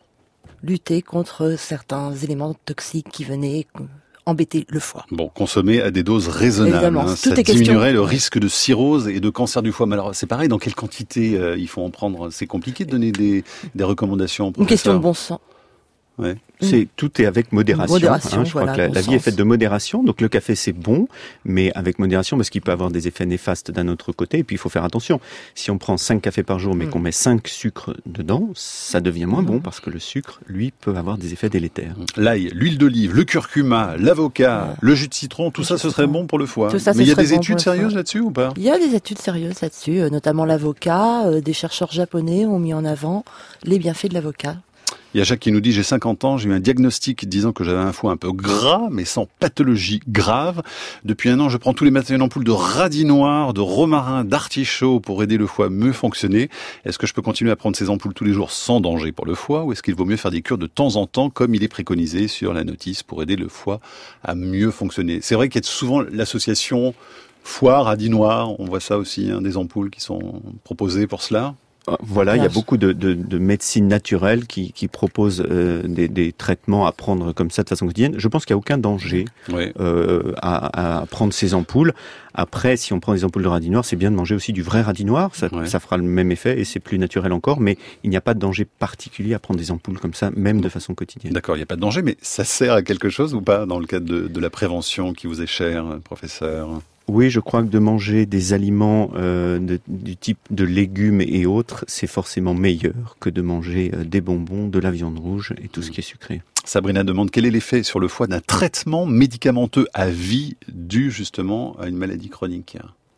lutter contre certains éléments toxiques qui venaient embêter le foie. Bon, consommer à des doses raisonnables, hein, ça diminuerait le risque de cirrhose et de cancer du foie. Mais alors, c'est pareil, dans quelle quantité euh, il faut en prendre ? C'est compliqué de donner des, des recommandations. Une question de bon sens. Ouais. C'est, mmh. Tout est avec modération. modération hein, je voilà, crois que la, bon la vie sens. est faite de modération. Donc le café c'est bon, mais avec modération parce qu'il peut avoir des effets néfastes d'un autre côté. Et puis il faut faire attention. Si on prend cinq cafés par jour, mais mmh. qu'on met cinq sucres dedans, ça devient moins mmh. bon parce que le sucre, lui, peut avoir des effets délétères. L'ail, l'huile d'olive, le curcuma, l'avocat, ouais. le jus de citron, tout le ça, ce serait bon pour le foie. Tout ça, mais il y a des bon études sérieuses là-dessus ou pas ? Il y a des études sérieuses là-dessus, euh, notamment l'avocat. Euh, des chercheurs japonais ont mis en avant les bienfaits de l'avocat. Il y a Jacques qui nous dit, j'ai cinquante ans, j'ai eu un diagnostic disant que j'avais un foie un peu gras, mais sans pathologie grave. Depuis un an, je prends tous les matins une ampoule de radis noir, de romarin, d'artichaut pour aider le foie à mieux fonctionner. Est-ce que je peux continuer à prendre ces ampoules tous les jours sans danger pour le foie, ou est-ce qu'il vaut mieux faire des cures de temps en temps, comme il est préconisé sur la notice, pour aider le foie à mieux fonctionner ? C'est vrai qu'il y a souvent l'association foie, radis noir, on voit ça aussi, hein, des ampoules qui sont proposées pour cela. Voilà, il y a beaucoup de, de, de médecine naturelle qui, qui propose euh, des, des traitements à prendre comme ça de façon quotidienne. Je pense qu'il n'y a aucun danger oui. euh, à, à prendre ces ampoules. Après, si on prend des ampoules de radis noir, c'est bien de manger aussi du vrai radis noir. Ça, ouais. ça fera le même effet et c'est plus naturel encore. Mais il n'y a pas de danger particulier à prendre des ampoules comme ça, même de façon quotidienne. D'accord, il n'y a pas de danger, mais ça sert à quelque chose ou pas dans le cadre de, de la prévention qui vous est chère, professeur ? Oui, je crois que de manger des aliments euh, de, du type de légumes et autres, c'est forcément meilleur que de manger euh, des bonbons, de la viande rouge et tout mmh. ce qui est sucré. Sabrina demande quel est l'effet sur le foie d'un traitement médicamenteux à vie dû justement à une maladie chronique.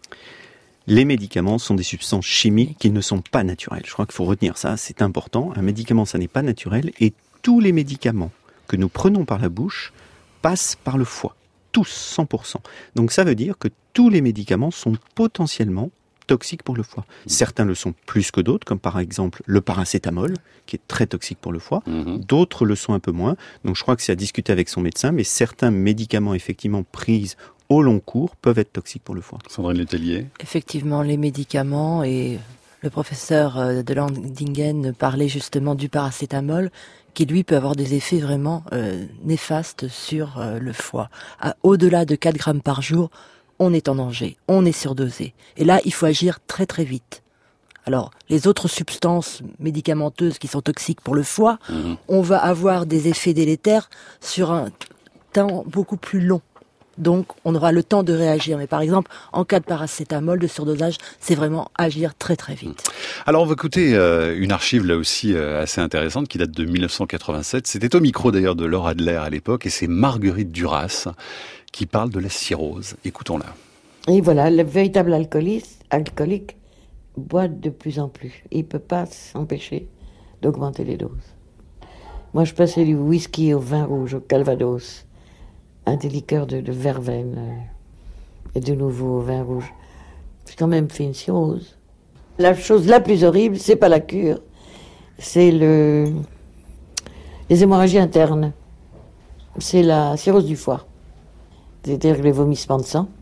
Les médicaments sont des substances chimiques qui ne sont pas naturelles. Je crois qu'il faut retenir ça, c'est important. Un médicament, ça n'est pas naturel et tous les médicaments que nous prenons par la bouche passent par le foie. Tous, cent pour cent. Donc ça veut dire que tous les médicaments sont potentiellement toxiques pour le foie. Certains le sont plus que d'autres, comme par exemple le paracétamol, qui est très toxique pour le foie. Mmh. D'autres le sont un peu moins. Donc je crois que c'est à discuter avec son médecin, mais certains médicaments effectivement pris au long cours peuvent être toxiques pour le foie. Sandrine Letellier. Effectivement, les médicaments, et le professeur de Landingen parlait justement du paracétamol, qui lui peut avoir des effets vraiment euh, néfastes sur euh, le foie. À, au-delà de quatre grammes par jour, on est en danger, on est surdosé. Et là, il faut agir très très vite. Alors, les autres substances médicamenteuses qui sont toxiques pour le foie, mmh. on va avoir des effets délétères sur un temps beaucoup plus long. Donc, on aura le temps de réagir. Mais par exemple, en cas de paracétamol, de surdosage, c'est vraiment agir très très vite. Alors, on va écouter euh, une archive là aussi euh, assez intéressante qui date de mille neuf cent quatre-vingt-sept. C'était au micro d'ailleurs de Laure Adler à l'époque et c'est Marguerite Duras qui parle de la cirrhose. Écoutons-la. Et voilà, le véritable alcoolique, alcoolique boit de plus en plus. Il ne peut pas s'empêcher d'augmenter les doses. Moi, je passais du whisky au vin rouge, au calvados, à des liqueurs de, de verveine, euh, et de nouveau au vin rouge. J'ai quand même fait une cirrhose. La chose la plus horrible, c'est pas la cure, c'est le, les hémorragies internes. C'est la cirrhose du foie. C'est-à-dire les vomissements de sang.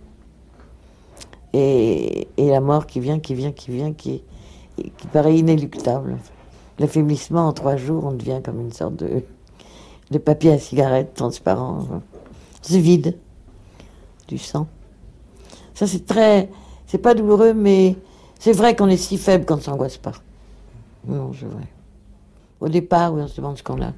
Et, et la mort qui vient, qui vient, qui vient, qui, qui paraît inéluctable. L'affaiblissement en trois jours, on devient comme une sorte de, de papier à cigarette transparent. C'est vide. Du sang. Ça, c'est très... C'est pas douloureux, mais c'est vrai qu'on est si faible qu'on ne s'angoisse pas. Non, c'est vrai. Au départ, oui, on se demande ce qu'on a.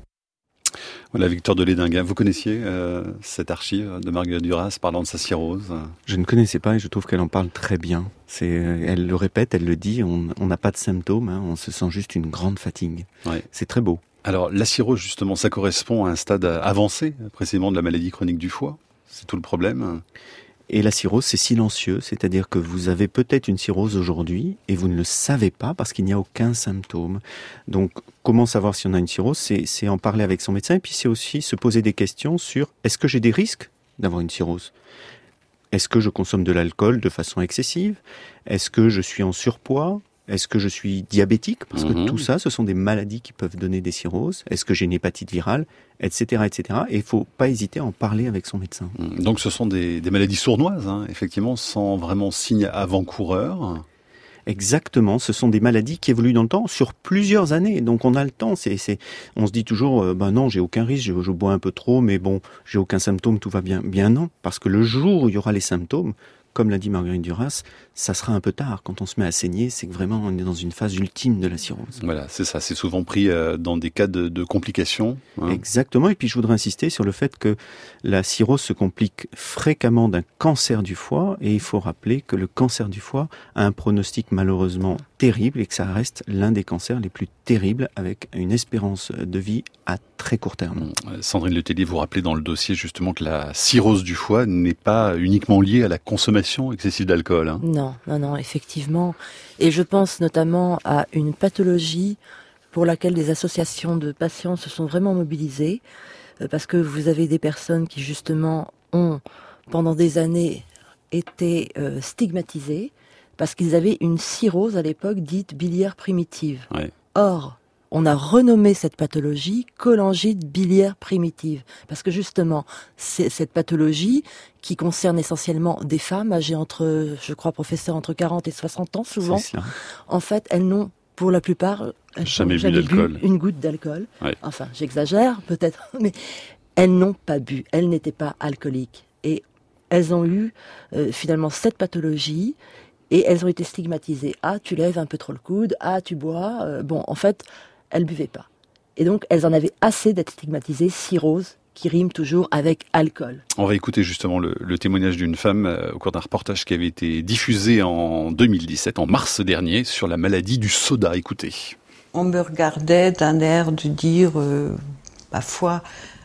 Voilà, Victor de Lédinguin, vous connaissiez euh, cette archive de Marguerite Duras parlant de sa cirrhose? Je ne connaissais pas et je trouve qu'elle en parle très bien. C'est, elle le répète, elle le dit, on n'a pas de symptômes, hein, on se sent juste une grande fatigue. Ouais. C'est très beau. Alors, la cirrhose, justement, ça correspond à un stade avancé, précisément de la maladie chronique du foie. C'est tout le problème. Et la cirrhose, c'est silencieux, c'est-à-dire que vous avez peut-être une cirrhose aujourd'hui et vous ne le savez pas parce qu'il n'y a aucun symptôme. Donc, comment savoir si on a une cirrhose? c'est, c'est en parler avec son médecin et puis c'est aussi se poser des questions sur est-ce que j'ai des risques d'avoir une cirrhose? Est-ce que je consomme de l'alcool de façon excessive? Est-ce que je suis en surpoids? Est-ce que je suis diabétique? Parce que mmh. tout ça, ce sont des maladies qui peuvent donner des cirrhoses. Est-ce que j'ai une hépatite virale? Etc, et cetera. Et il ne faut pas hésiter à en parler avec son médecin. Donc ce sont des, des maladies sournoises, hein, effectivement, sans vraiment signe avant-coureur. Exactement, ce sont des maladies qui évoluent dans le temps sur plusieurs années. Donc on a le temps. C'est, c'est, on se dit toujours, euh, ben non, j'ai aucun risque, je, je bois un peu trop, mais bon, j'ai aucun symptôme, tout va bien. Bien non, parce que le jour où il y aura les symptômes, comme l'a dit Marguerite Duras, ça sera un peu tard. Quand on se met à saigner, c'est que vraiment on est dans une phase ultime de la cirrhose. Voilà, c'est ça. C'est souvent pris dans des cas de, de complications. Hein. Exactement. Et puis je voudrais insister sur le fait que la cirrhose se complique fréquemment d'un cancer du foie. Et il faut rappeler que le cancer du foie a un pronostic malheureusement terrible et que ça reste l'un des cancers les plus terribles avec une espérance de vie à très court terme. Sandrine Letellier, vous rappelez dans le dossier justement que la cirrhose du foie n'est pas uniquement liée à la consommation excessive d'alcool. Hein. Non, non, non, effectivement. Et je pense notamment à une pathologie pour laquelle des associations de patients se sont vraiment mobilisées, parce que vous avez des personnes qui justement ont, pendant des années, été euh, stigmatisées, parce qu'ils avaient une cirrhose à l'époque dite biliaire primitive. Ouais. Or, on a renommé cette pathologie cholangite biliaire primitive. Parce que justement, c'est cette pathologie qui concerne essentiellement des femmes âgées entre, je crois, professeur, entre quarante et soixante ans, souvent. En fait, elles n'ont, pour la plupart, elles jamais, jamais bu, bu une goutte d'alcool. Ouais. Enfin, j'exagère peut-être, mais elles n'ont pas bu. Elles n'étaient pas alcooliques. Et elles ont eu euh, finalement cette pathologie et elles ont été stigmatisées. Ah, tu lèves un peu trop le coude. Ah, tu bois. Euh, bon, en fait, elles buvaient pas. Et donc, elles en avaient assez d'être stigmatisées, cirrhose, qui rime toujours avec alcool. On va écouter justement le, le témoignage d'une femme euh, au cours d'un reportage qui avait été diffusé en deux mille dix-sept, en mars dernier, sur la maladie du soda. Écoutez. On me regardait d'un air de dire, euh, ma foi,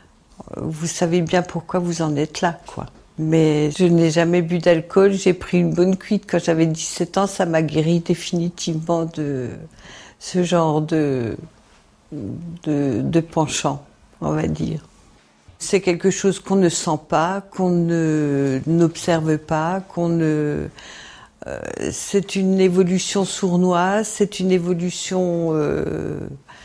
vous savez bien pourquoi vous en êtes là, quoi. Mais je n'ai jamais bu d'alcool, j'ai pris une bonne cuite quand j'avais dix-sept ans, ça m'a guéri définitivement de ce genre de, de, de penchant, on va dire. C'est quelque chose qu'on ne sent pas, qu'on ne, n'observe pas, qu'on ne... Euh, c'est une évolution sournoise, c'est une évolution euh,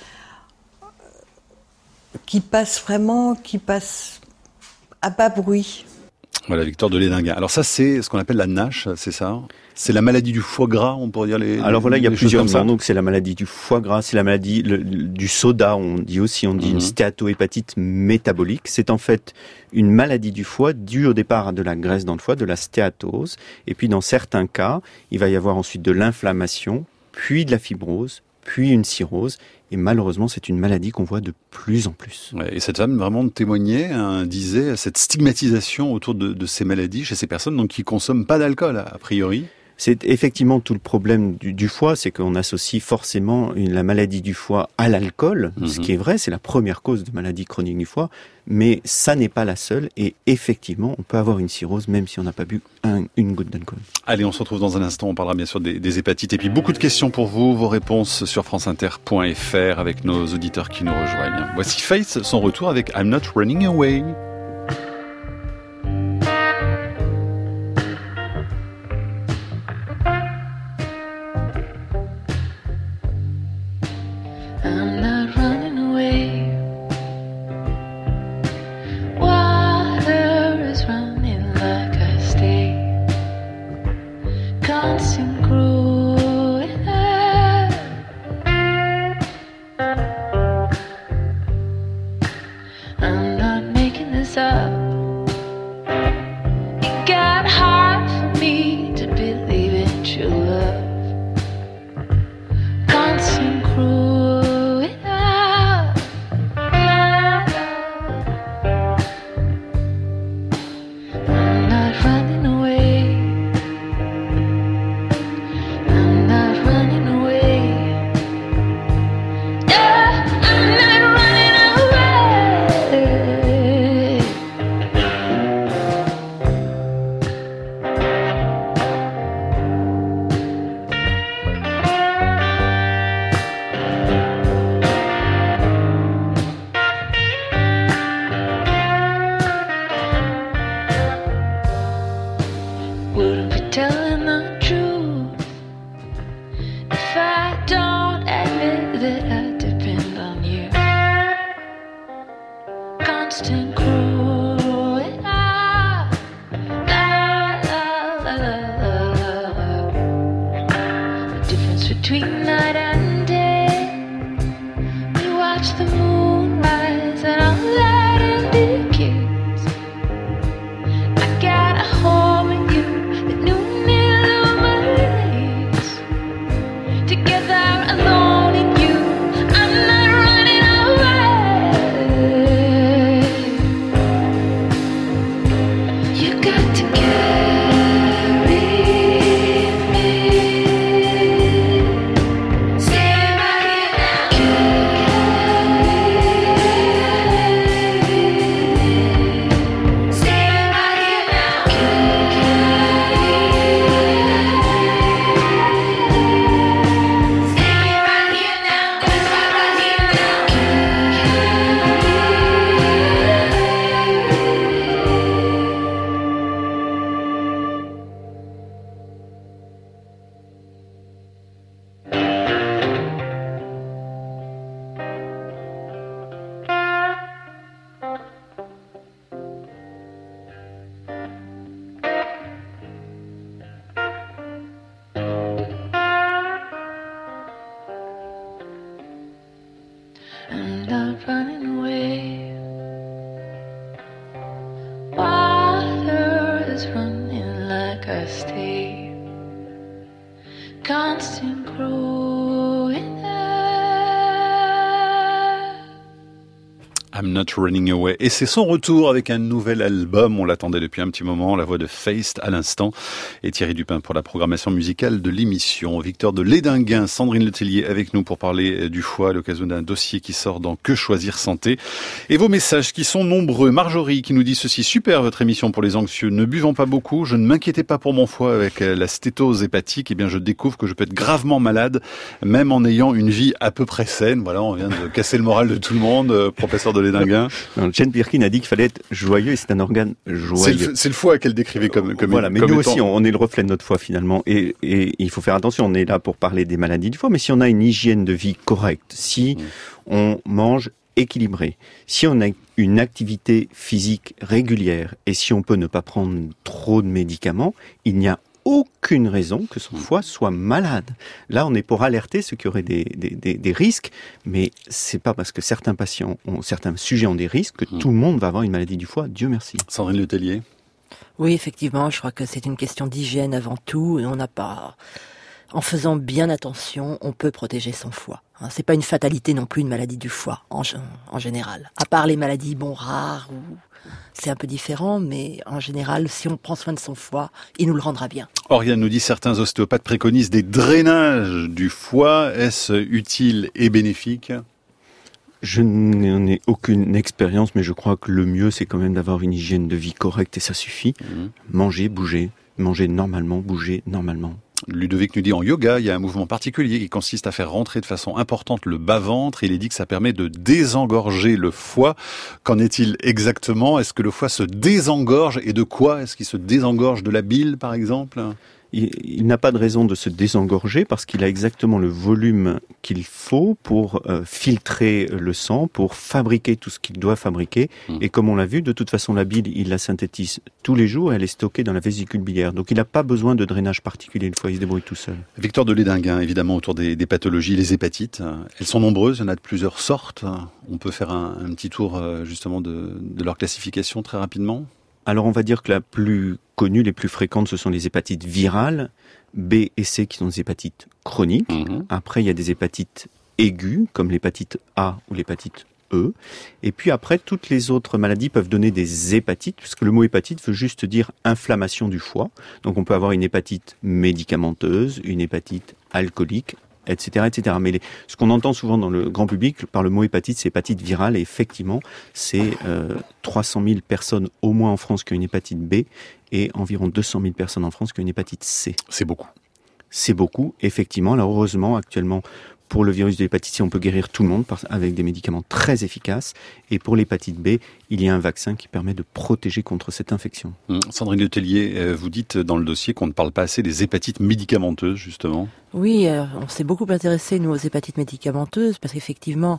qui passe vraiment, qui passe à bas bruit. Voilà, Victor de Lédinguin. Alors ça, c'est ce qu'on appelle la NASH, c'est ça? C'est la maladie du foie gras, on pourrait dire les. Alors voilà, il y a les plusieurs noms. Donc c'est la maladie du foie gras, c'est la maladie le, du soda. On dit aussi, on dit mmh. une stéatohépatite métabolique. C'est en fait une maladie du foie due au départ à de la graisse dans le foie, de la stéatose. Et puis dans certains cas, il va y avoir ensuite de l'inflammation, puis de la fibrose, puis une cirrhose. Et malheureusement, c'est une maladie qu'on voit de plus en plus. Ouais, et cette femme vraiment témoignait, hein, disait cette stigmatisation autour de, de ces maladies chez ces personnes donc qui consomment pas d'alcool a priori. C'est effectivement tout le problème du, du foie, c'est qu'on associe forcément une, la maladie du foie à l'alcool, mmh. ce qui est vrai, c'est la première cause de maladie chronique du foie, mais ça n'est pas la seule, et effectivement, on peut avoir une cirrhose même si on n'a pas bu un, une goutte d'alcool. Allez, on se retrouve dans un instant, on parlera bien sûr des, des hépatites, et puis beaucoup de questions pour vous, vos réponses sur franceinter point f r avec nos auditeurs qui nous rejoignent. Voici Faith, son retour avec I'm Not Running Away. I'm Not Running Away. Et c'est son retour avec un nouvel album. On l'attendait depuis un petit moment. La voix de Faith à l'instant. Et Thierry Dupin pour la programmation musicale de l'émission. Victor de Lédinguin, Sandrine Letellier avec nous pour parler du foie à l'occasion d'un dossier qui sort dans Que choisir santé. Et vos messages qui sont nombreux. Marjorie qui nous dit ceci. Super votre émission pour les anxieux. Ne buvant pas beaucoup. Je ne m'inquiétais pas pour mon foie avec la stétose hépatique. Eh bien, je découvre que je peux être gravement malade, même en ayant une vie à peu près saine. Voilà, on vient de casser le moral de tout le monde. Euh, professeur de Lédinguin. Jane Birkin a dit qu'il fallait être joyeux et c'est un organe joyeux. C'est le, c'est le foie qu'elle décrivait comme, comme voilà, mais comme nous étant... aussi, on est le reflet de notre foie finalement. Et, et il faut faire attention, on est là pour parler des maladies du foie, mais si on a une hygiène de vie correcte, si mmh. on mange équilibré, si on a une activité physique régulière et si on peut ne pas prendre trop de médicaments, il n'y a aucune raison que son foie soit malade. Là, on est pour alerter ceux qui auraient des, des, des, des risques, mais c'est pas parce que certains patients ont, certains sujets ont des risques que mmh. tout le monde va avoir une maladie du foie. Dieu merci. Sandrine Letellier. Oui, effectivement, je crois que c'est une question d'hygiène avant tout. Et on n'a pas, en faisant bien attention, on peut protéger son foie. Hein, c'est pas une fatalité non plus, une maladie du foie, en, en général. À part les maladies, bon, rares, ou c'est un peu différent, mais en général, si on prend soin de son foie, il nous le rendra bien. Oriane nous dit, certains ostéopathes préconisent des drainages du foie. Est-ce utile et bénéfique ? Je n'en ai aucune expérience, mais je crois que le mieux, c'est quand même d'avoir une hygiène de vie correcte et ça suffit. Mmh. Manger, bouger, manger normalement, bouger normalement. Ludovic nous dit, en yoga, il y a un mouvement particulier qui consiste à faire rentrer de façon importante le bas-ventre. Il est dit que ça permet de désengorger le foie. Qu'en est-il exactement ? Est-ce que le foie se désengorge ? Et de quoi ? Est-ce qu'il se désengorge de la bile, par exemple ? Il, il n'a pas de raison de se désengorger parce qu'il a exactement le volume qu'il faut pour euh, filtrer le sang, pour fabriquer tout ce qu'il doit fabriquer. Mmh. Et comme on l'a vu, de toute façon, la bile, il la synthétise tous les jours et elle est stockée dans la vésicule biliaire. Donc il n'a pas besoin de drainage particulier une fois, il se débrouille tout seul. Victor Delédinguin, évidemment, autour des, des pathologies, les hépatites, elles sont nombreuses, il y en a de plusieurs sortes. On peut faire un, un petit tour justement de, de leur classification très rapidement ? Alors on va dire que la plus connue, les plus fréquentes, ce sont les hépatites virales, B et C qui sont des hépatites chroniques. Mmh. Après, il y a des hépatites aiguës, comme l'hépatite A ou l'hépatite E. Et puis après, toutes les autres maladies peuvent donner des hépatites, puisque le mot hépatite veut juste dire inflammation du foie. Donc on peut avoir une hépatite médicamenteuse, une hépatite alcoolique, et cetera, et cetera. Mais les, ce qu'on entend souvent dans le grand public par le mot hépatite, c'est hépatite virale. Et effectivement, c'est euh, trois cent mille personnes au moins en France qui ont une hépatite B et environ deux cent mille personnes en France qui ont une hépatite C. C'est beaucoup. C'est beaucoup, effectivement. Alors heureusement, actuellement, pour le virus de l'hépatite C, on peut guérir tout le monde avec des médicaments très efficaces. Et pour l'hépatite B, il y a un vaccin qui permet de protéger contre cette infection. Mmh. Sandrine Letellier, vous dites dans le dossier qu'on ne parle pas assez des hépatites médicamenteuses, justement. Oui, euh, on s'est beaucoup intéressé, nous, aux hépatites médicamenteuses, parce qu'effectivement,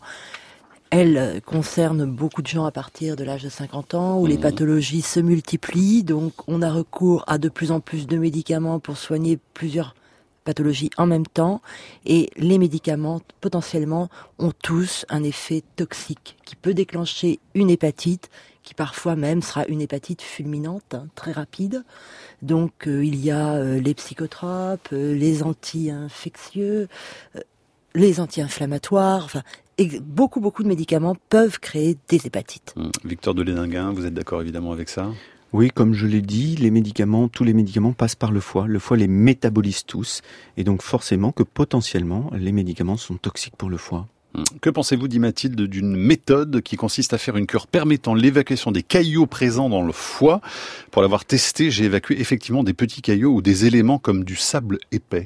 elles concernent beaucoup de gens à partir de l'âge de cinquante ans, où mmh. les pathologies se multiplient. Donc, on a recours à de plus en plus de médicaments pour soigner plusieurs pathologies en même temps, et les médicaments potentiellement ont tous un effet toxique qui peut déclencher une hépatite, qui parfois même sera une hépatite fulminante, hein, très rapide. Donc euh, il y a euh, les psychotropes, euh, les anti-infectieux, euh, les anti-inflammatoires, enfin et beaucoup beaucoup de médicaments peuvent créer des hépatites. Mmh. Victor Delédinguin, vous êtes d'accord évidemment avec ça ? Oui, comme je l'ai dit, les médicaments, tous les médicaments passent par le foie. Le foie les métabolise tous. Et donc forcément que potentiellement, les médicaments sont toxiques pour le foie. Que pensez-vous, dit Mathilde, d'une méthode qui consiste à faire une cure permettant l'évacuation des caillots présents dans le foie ? Pour l'avoir testé, j'ai évacué effectivement des petits caillots ou des éléments comme du sable épais.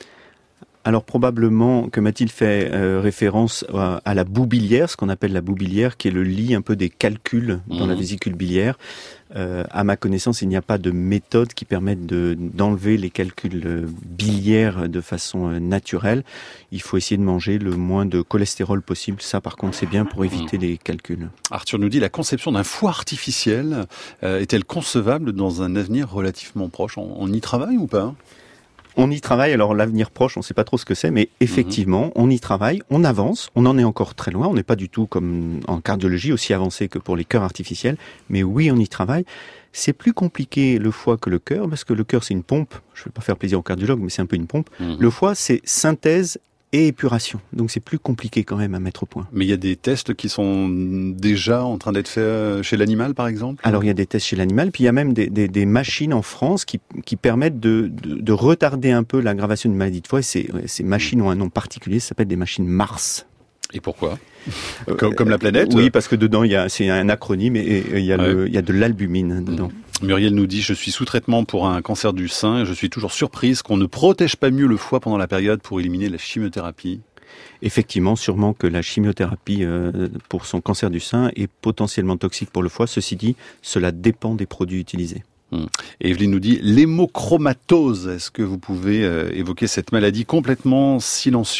Alors probablement que Mathilde fait euh, référence à, à la boue biliaire, ce qu'on appelle la boue biliaire, qui est le lit un peu des calculs dans mmh. la vésicule biliaire. Euh, à ma connaissance, il n'y a pas de méthode qui permette de, d'enlever les calculs biliaires de façon euh, naturelle. Il faut essayer de manger le moins de cholestérol possible. Ça, par contre, c'est bien pour éviter mmh. les calculs. Arthur nous dit, la conception d'un foie artificiel euh, est-elle concevable dans un avenir relativement proche ? On, on y travaille ou pas ? On y travaille, alors l'avenir proche, on ne sait pas trop ce que c'est, mais effectivement, mmh. on y travaille, on avance, on en est encore très loin, on n'est pas du tout comme en cardiologie aussi avancé que pour les cœurs artificiels, mais oui, on y travaille. C'est plus compliqué le foie que le cœur, parce que le cœur c'est une pompe, je ne vais pas faire plaisir aux cardiologues, mais c'est un peu une pompe. Mmh. Le foie c'est synthèse et épuration, donc c'est plus compliqué quand même à mettre au point. Mais il y a des tests qui sont déjà en train d'être faits chez l'animal, par exemple ? Alors il y a des tests chez l'animal, puis il y a même des, des, des machines en France qui, qui permettent de, de, de retarder un peu l'aggravation d'une maladie de foie. Ces, ces machines ont un nom particulier, ça s'appelle des machines Mars. Et pourquoi ? comme, comme la planète ? Oui, parce que dedans, il y a, c'est un acronyme et, et il, y a ouais. le, il y a de l'albumine dedans. Muriel nous dit, je suis sous traitement pour un cancer du sein et je suis toujours surprise qu'on ne protège pas mieux le foie pendant la période pour éliminer la chimiothérapie. Effectivement, sûrement que la chimiothérapie euh, pour son cancer du sein est potentiellement toxique pour le foie. Ceci dit, cela dépend des produits utilisés. Hum. Et Evelyne nous dit, l'hémochromatose, est-ce que vous pouvez euh, évoquer cette maladie complètement silencieuse ?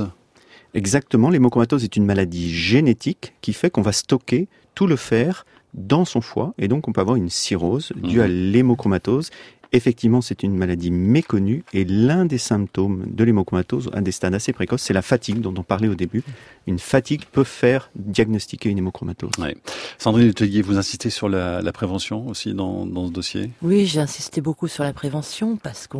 Exactement, l'hémochromatose est une maladie génétique qui fait qu'on va stocker tout le fer dans son foie et donc on peut avoir une cirrhose due mmh. à l'hémochromatose. Effectivement, c'est une maladie méconnue et l'un des symptômes de l'hémochromatose à des stades assez précoces, c'est la fatigue dont on parlait au début. Une fatigue peut faire diagnostiquer une hémochromatose. Ouais. Sandrine Letellier, vous insistez sur la, la prévention aussi dans, dans ce dossier ? Oui, j'ai insisté beaucoup sur la prévention parce qu'on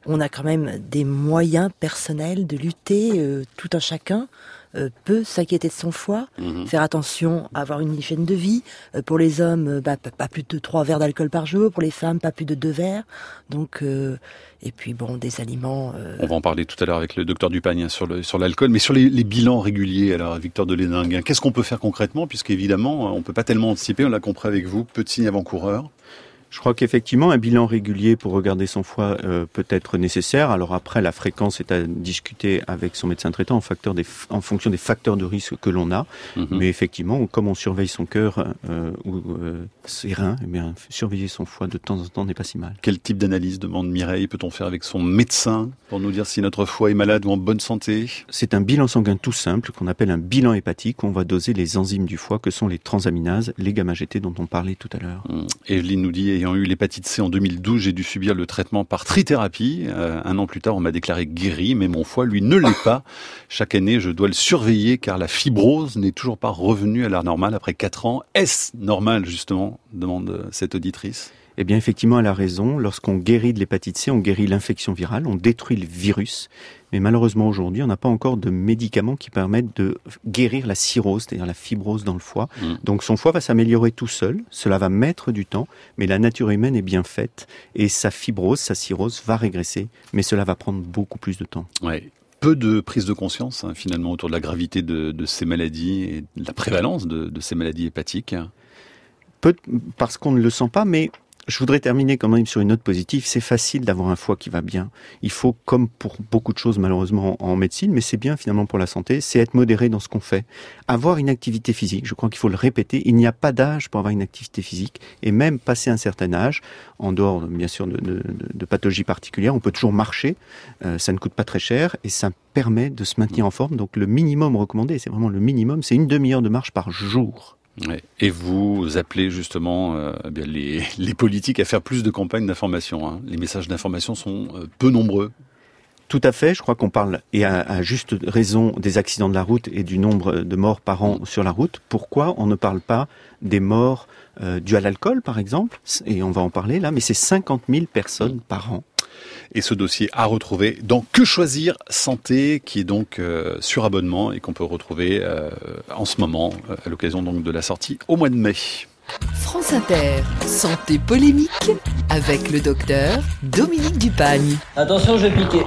on a quand même des moyens personnels de lutter, euh, tout un chacun euh, peut s'inquiéter de son foie, mmh. faire attention à avoir une hygiène de vie. Euh, pour les hommes, bah, pas plus de trois verres d'alcool par jour, pour les femmes, pas plus de deux verres. Donc, euh, et puis bon, des aliments... Euh... On va en parler tout à l'heure avec le docteur Dupagne hein, sur, le, sur l'alcool, mais sur les, les bilans réguliers, alors Victor Deléningue, hein, qu'est-ce qu'on peut faire concrètement, puisqu'évidemment, on peut pas tellement anticiper, on l'a compris avec vous, peu de signes avant-coureurs. Je crois qu'effectivement, un bilan régulier pour regarder son foie euh, peut être nécessaire. Alors après, la fréquence est à discuter avec son médecin traitant en, facteur des, en fonction des facteurs de risque que l'on a. Mm-hmm. Mais effectivement, comme on surveille son cœur euh, ou euh, ses reins, eh bien, surveiller son foie de temps en temps n'est pas si mal. Quel type d'analyse, demande Mireille, peut-on faire avec son médecin pour nous dire si notre foie est malade ou en bonne santé? C'est un bilan sanguin tout simple qu'on appelle un bilan hépatique où on va doser les enzymes du foie que sont les transaminases, les gamma-G T dont on parlait tout à l'heure. Mmh. Evelyne nous dit, ayant eu l'hépatite C en deux mille douze, j'ai dû subir le traitement par trithérapie. Euh, un an plus tard, on m'a déclaré guéri, mais mon foie, lui, ne l'est pas. Chaque année, je dois le surveiller car la fibrose n'est toujours pas revenue à l'heure normale après quatre ans. Est-ce normal, justement, demande cette auditrice? Eh bien, effectivement, elle a raison. Lorsqu'on guérit de l'hépatite C, on guérit l'infection virale, on détruit le virus. Mais malheureusement, aujourd'hui, on n'a pas encore de médicaments qui permettent de guérir la cirrhose, c'est-à-dire la fibrose dans le foie. Mmh. Donc, son foie va s'améliorer tout seul. Cela va mettre du temps, mais la nature humaine est bien faite. Et sa fibrose, sa cirrhose va régresser. Mais cela va prendre beaucoup plus de temps. Ouais. Peu de prise de conscience, hein, finalement, autour de la gravité de, de ces maladies et de la prévalence de, de ces maladies hépatiques. Peu, parce qu'on ne le sent pas, mais... Je voudrais terminer quand même sur une note positive. C'est facile d'avoir un foie qui va bien. Il faut, comme pour beaucoup de choses malheureusement en médecine, mais c'est bien finalement pour la santé, c'est être modéré dans ce qu'on fait. Avoir une activité physique, je crois qu'il faut le répéter, il n'y a pas d'âge pour avoir une activité physique. Et même passé un certain âge, en dehors bien sûr de, de, de pathologies particulières, on peut toujours marcher. Euh, ça ne coûte pas très cher et ça permet de se maintenir en forme. Donc le minimum recommandé, c'est vraiment le minimum, c'est une demi-heure de marche par jour. Ouais. Et vous appelez justement euh, bien les, les politiques à faire plus de campagnes d'information. Hein. Les messages d'information sont euh, peu nombreux. Tout à fait, je crois qu'on parle, et à, à juste raison, des accidents de la route et du nombre de morts par an sur la route. Pourquoi on ne parle pas des morts euh, dues à l'alcool, par exemple? Et on va en parler là, mais c'est cinquante mille personnes par an. Et ce dossier à retrouver dans Que choisir santé, qui est donc euh, sur abonnement et qu'on peut retrouver euh, en ce moment, euh, à l'occasion donc de la sortie au mois de mai. France Inter, santé polémique, avec le docteur Dominique Dupagne. Attention, je vais piquer.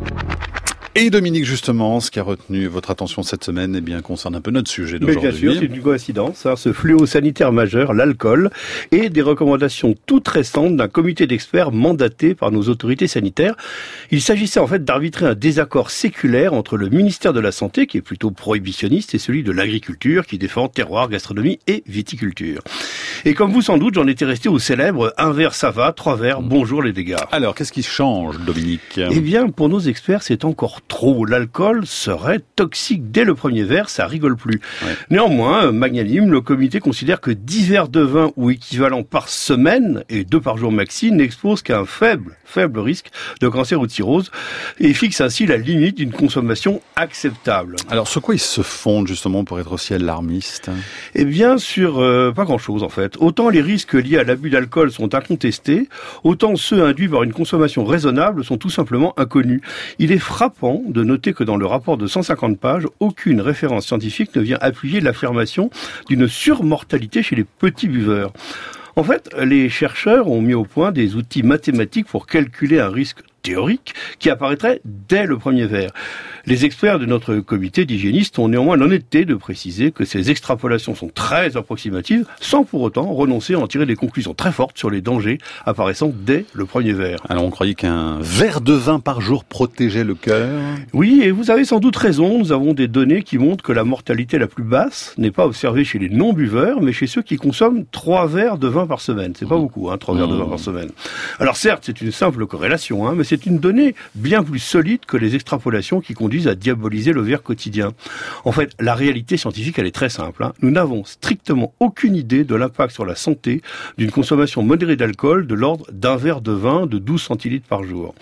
Et Dominique, justement, ce qui a retenu votre attention cette semaine, eh bien, concerne un peu notre sujet d'aujourd'hui. Mais bien sûr, c'est une coïncidence, hein, ce fléau sanitaire majeur, l'alcool, et des recommandations toutes récentes d'un comité d'experts mandaté par nos autorités sanitaires. Il s'agissait en fait d'arbitrer un désaccord séculaire entre le ministère de la Santé, qui est plutôt prohibitionniste, et celui de l'Agriculture, qui défend terroir, gastronomie et viticulture. Et comme vous sans doute, j'en étais resté au célèbre « un verre ça va, trois verres, bonjour les dégâts ». Alors, qu'est-ce qui change, Dominique? Eh bien, pour nos experts, c'est encore trop. L'alcool serait toxique dès le premier verre, ça rigole plus. Ouais. Néanmoins, magnanime, le comité considère que dix verres de vin ou équivalent par semaine, et deux par jour maxi, n'exposent qu'à un faible, faible risque de cancer ou de cirrhose, et fixe ainsi la limite d'une consommation acceptable. Alors, sur quoi ils se fondent justement pour être aussi alarmistes? Eh bien, sur euh, pas grand-chose en fait. Autant les risques liés à l'abus d'alcool sont incontestés, autant ceux induits par une consommation raisonnable sont tout simplement inconnus. Il est frappant de noter que dans le rapport de cent cinquante pages, aucune référence scientifique ne vient appuyer l'affirmation d'une surmortalité chez les petits buveurs. En fait, les chercheurs ont mis au point des outils mathématiques pour calculer un risque théorique qui apparaîtrait dès le premier verre. Les experts de notre comité d'hygiénistes ont néanmoins l'honnêteté de préciser que ces extrapolations sont très approximatives, sans pour autant renoncer à en tirer des conclusions très fortes sur les dangers apparaissant dès le premier verre. Alors on croyait qu'un verre de vin par jour protégeait le cœur. Oui, et vous avez sans doute raison, nous avons des données qui montrent que la mortalité la plus basse n'est pas observée chez les non-buveurs, mais chez ceux qui consomment trois verres de vin par semaine. C'est pas beaucoup, hein, trois mmh. verres de vin par semaine. Alors certes, c'est une simple corrélation, hein, mais c'est une donnée bien plus solide que les extrapolations qui conduisent à diaboliser le verre quotidien. En fait, la réalité scientifique, elle est très simple. Hein. Nous n'avons strictement aucune idée de l'impact sur la santé d'une consommation modérée d'alcool de l'ordre d'un verre de vin de douze centilitres par jour.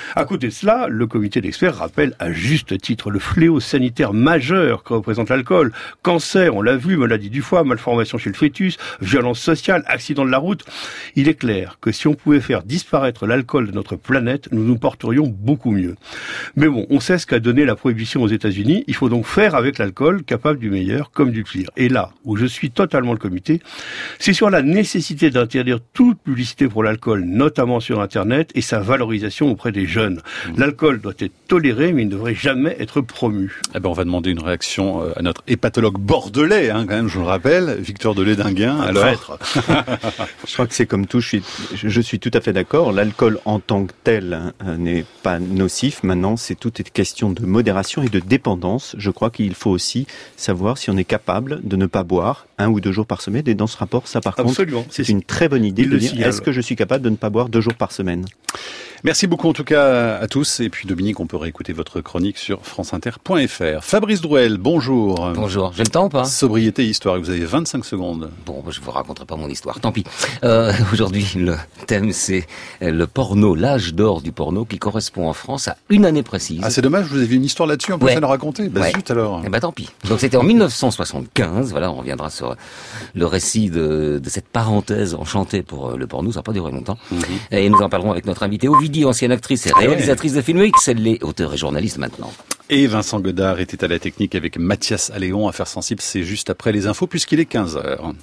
À côté de cela, le comité d'experts rappelle à juste titre le fléau sanitaire majeur que représente l'alcool. Cancer, on l'a vu, maladie du foie, malformation chez le fœtus, violence sociale, accident de la route. Il est clair que si on pouvait faire disparaître l'alcool de notre planète, nous nous porterions beaucoup mieux. Mais bon, on sait ce qu'a donné la prohibition aux États-Unis. Il faut donc faire avec l'alcool, capable du meilleur comme du pire. Et là, où je suis totalement le comité, c'est sur la nécessité d'interdire toute publicité pour l'alcool, notamment sur Internet, et sa valorisation auprès des jeunes. Mmh. L'alcool doit être toléré, mais il ne devrait jamais être promu. Eh ben, on va demander une réaction à notre hépatologue bordelais, hein, quand même, je vous le rappelle, Victor de Lédinguin. Un Alors, traître. Je crois que c'est comme tout, je suis, je suis tout à fait d'accord. L'alcool en tant que tel hein, n'est pas nocif. Maintenant, c'est toute une question de modération et de dépendance. Je crois qu'il faut aussi savoir si on est capable de ne pas boire un ou deux jours par semaine. Et dans ce rapport, ça par Absolument. contre, c'est une très bonne idée Il de le dire signale. est-ce que je suis capable de ne pas boire deux jours par semaine. merci beaucoup en tout cas à tous. Et puis Dominique, on peut réécouter votre chronique sur franceinter point f r. Fabrice Drouel, bonjour. Bonjour, j'ai le temps ou pas? Sobriété et histoire, vous avez vingt-cinq secondes. Bon, je vous raconterai pas mon histoire, tant pis. Euh, aujourd'hui, le thème c'est le porno, l'âge d'or du porno qui correspond en France à une année précise. Ah, c'est dommage, vous avez une histoire là-dessus, on peut Ouais. ça nous raconter. Bah Ouais. zut alors. Eh ben tant pis. Donc c'était en mille neuf cent soixante-quinze, voilà, on reviendra sur le récit de, de cette parenthèse enchantée pour le porno, ça n'a pas duré longtemps. Mm-hmm. Et nous en parlerons avec notre invitée Ovidie, ancienne actrice et réalisatrice de films X, elle est auteure et journaliste maintenant. Et Vincent Godard était à la technique avec Mathias Alléon. Affaires sensibles, c'est juste après les infos puisqu'il est quinze heures.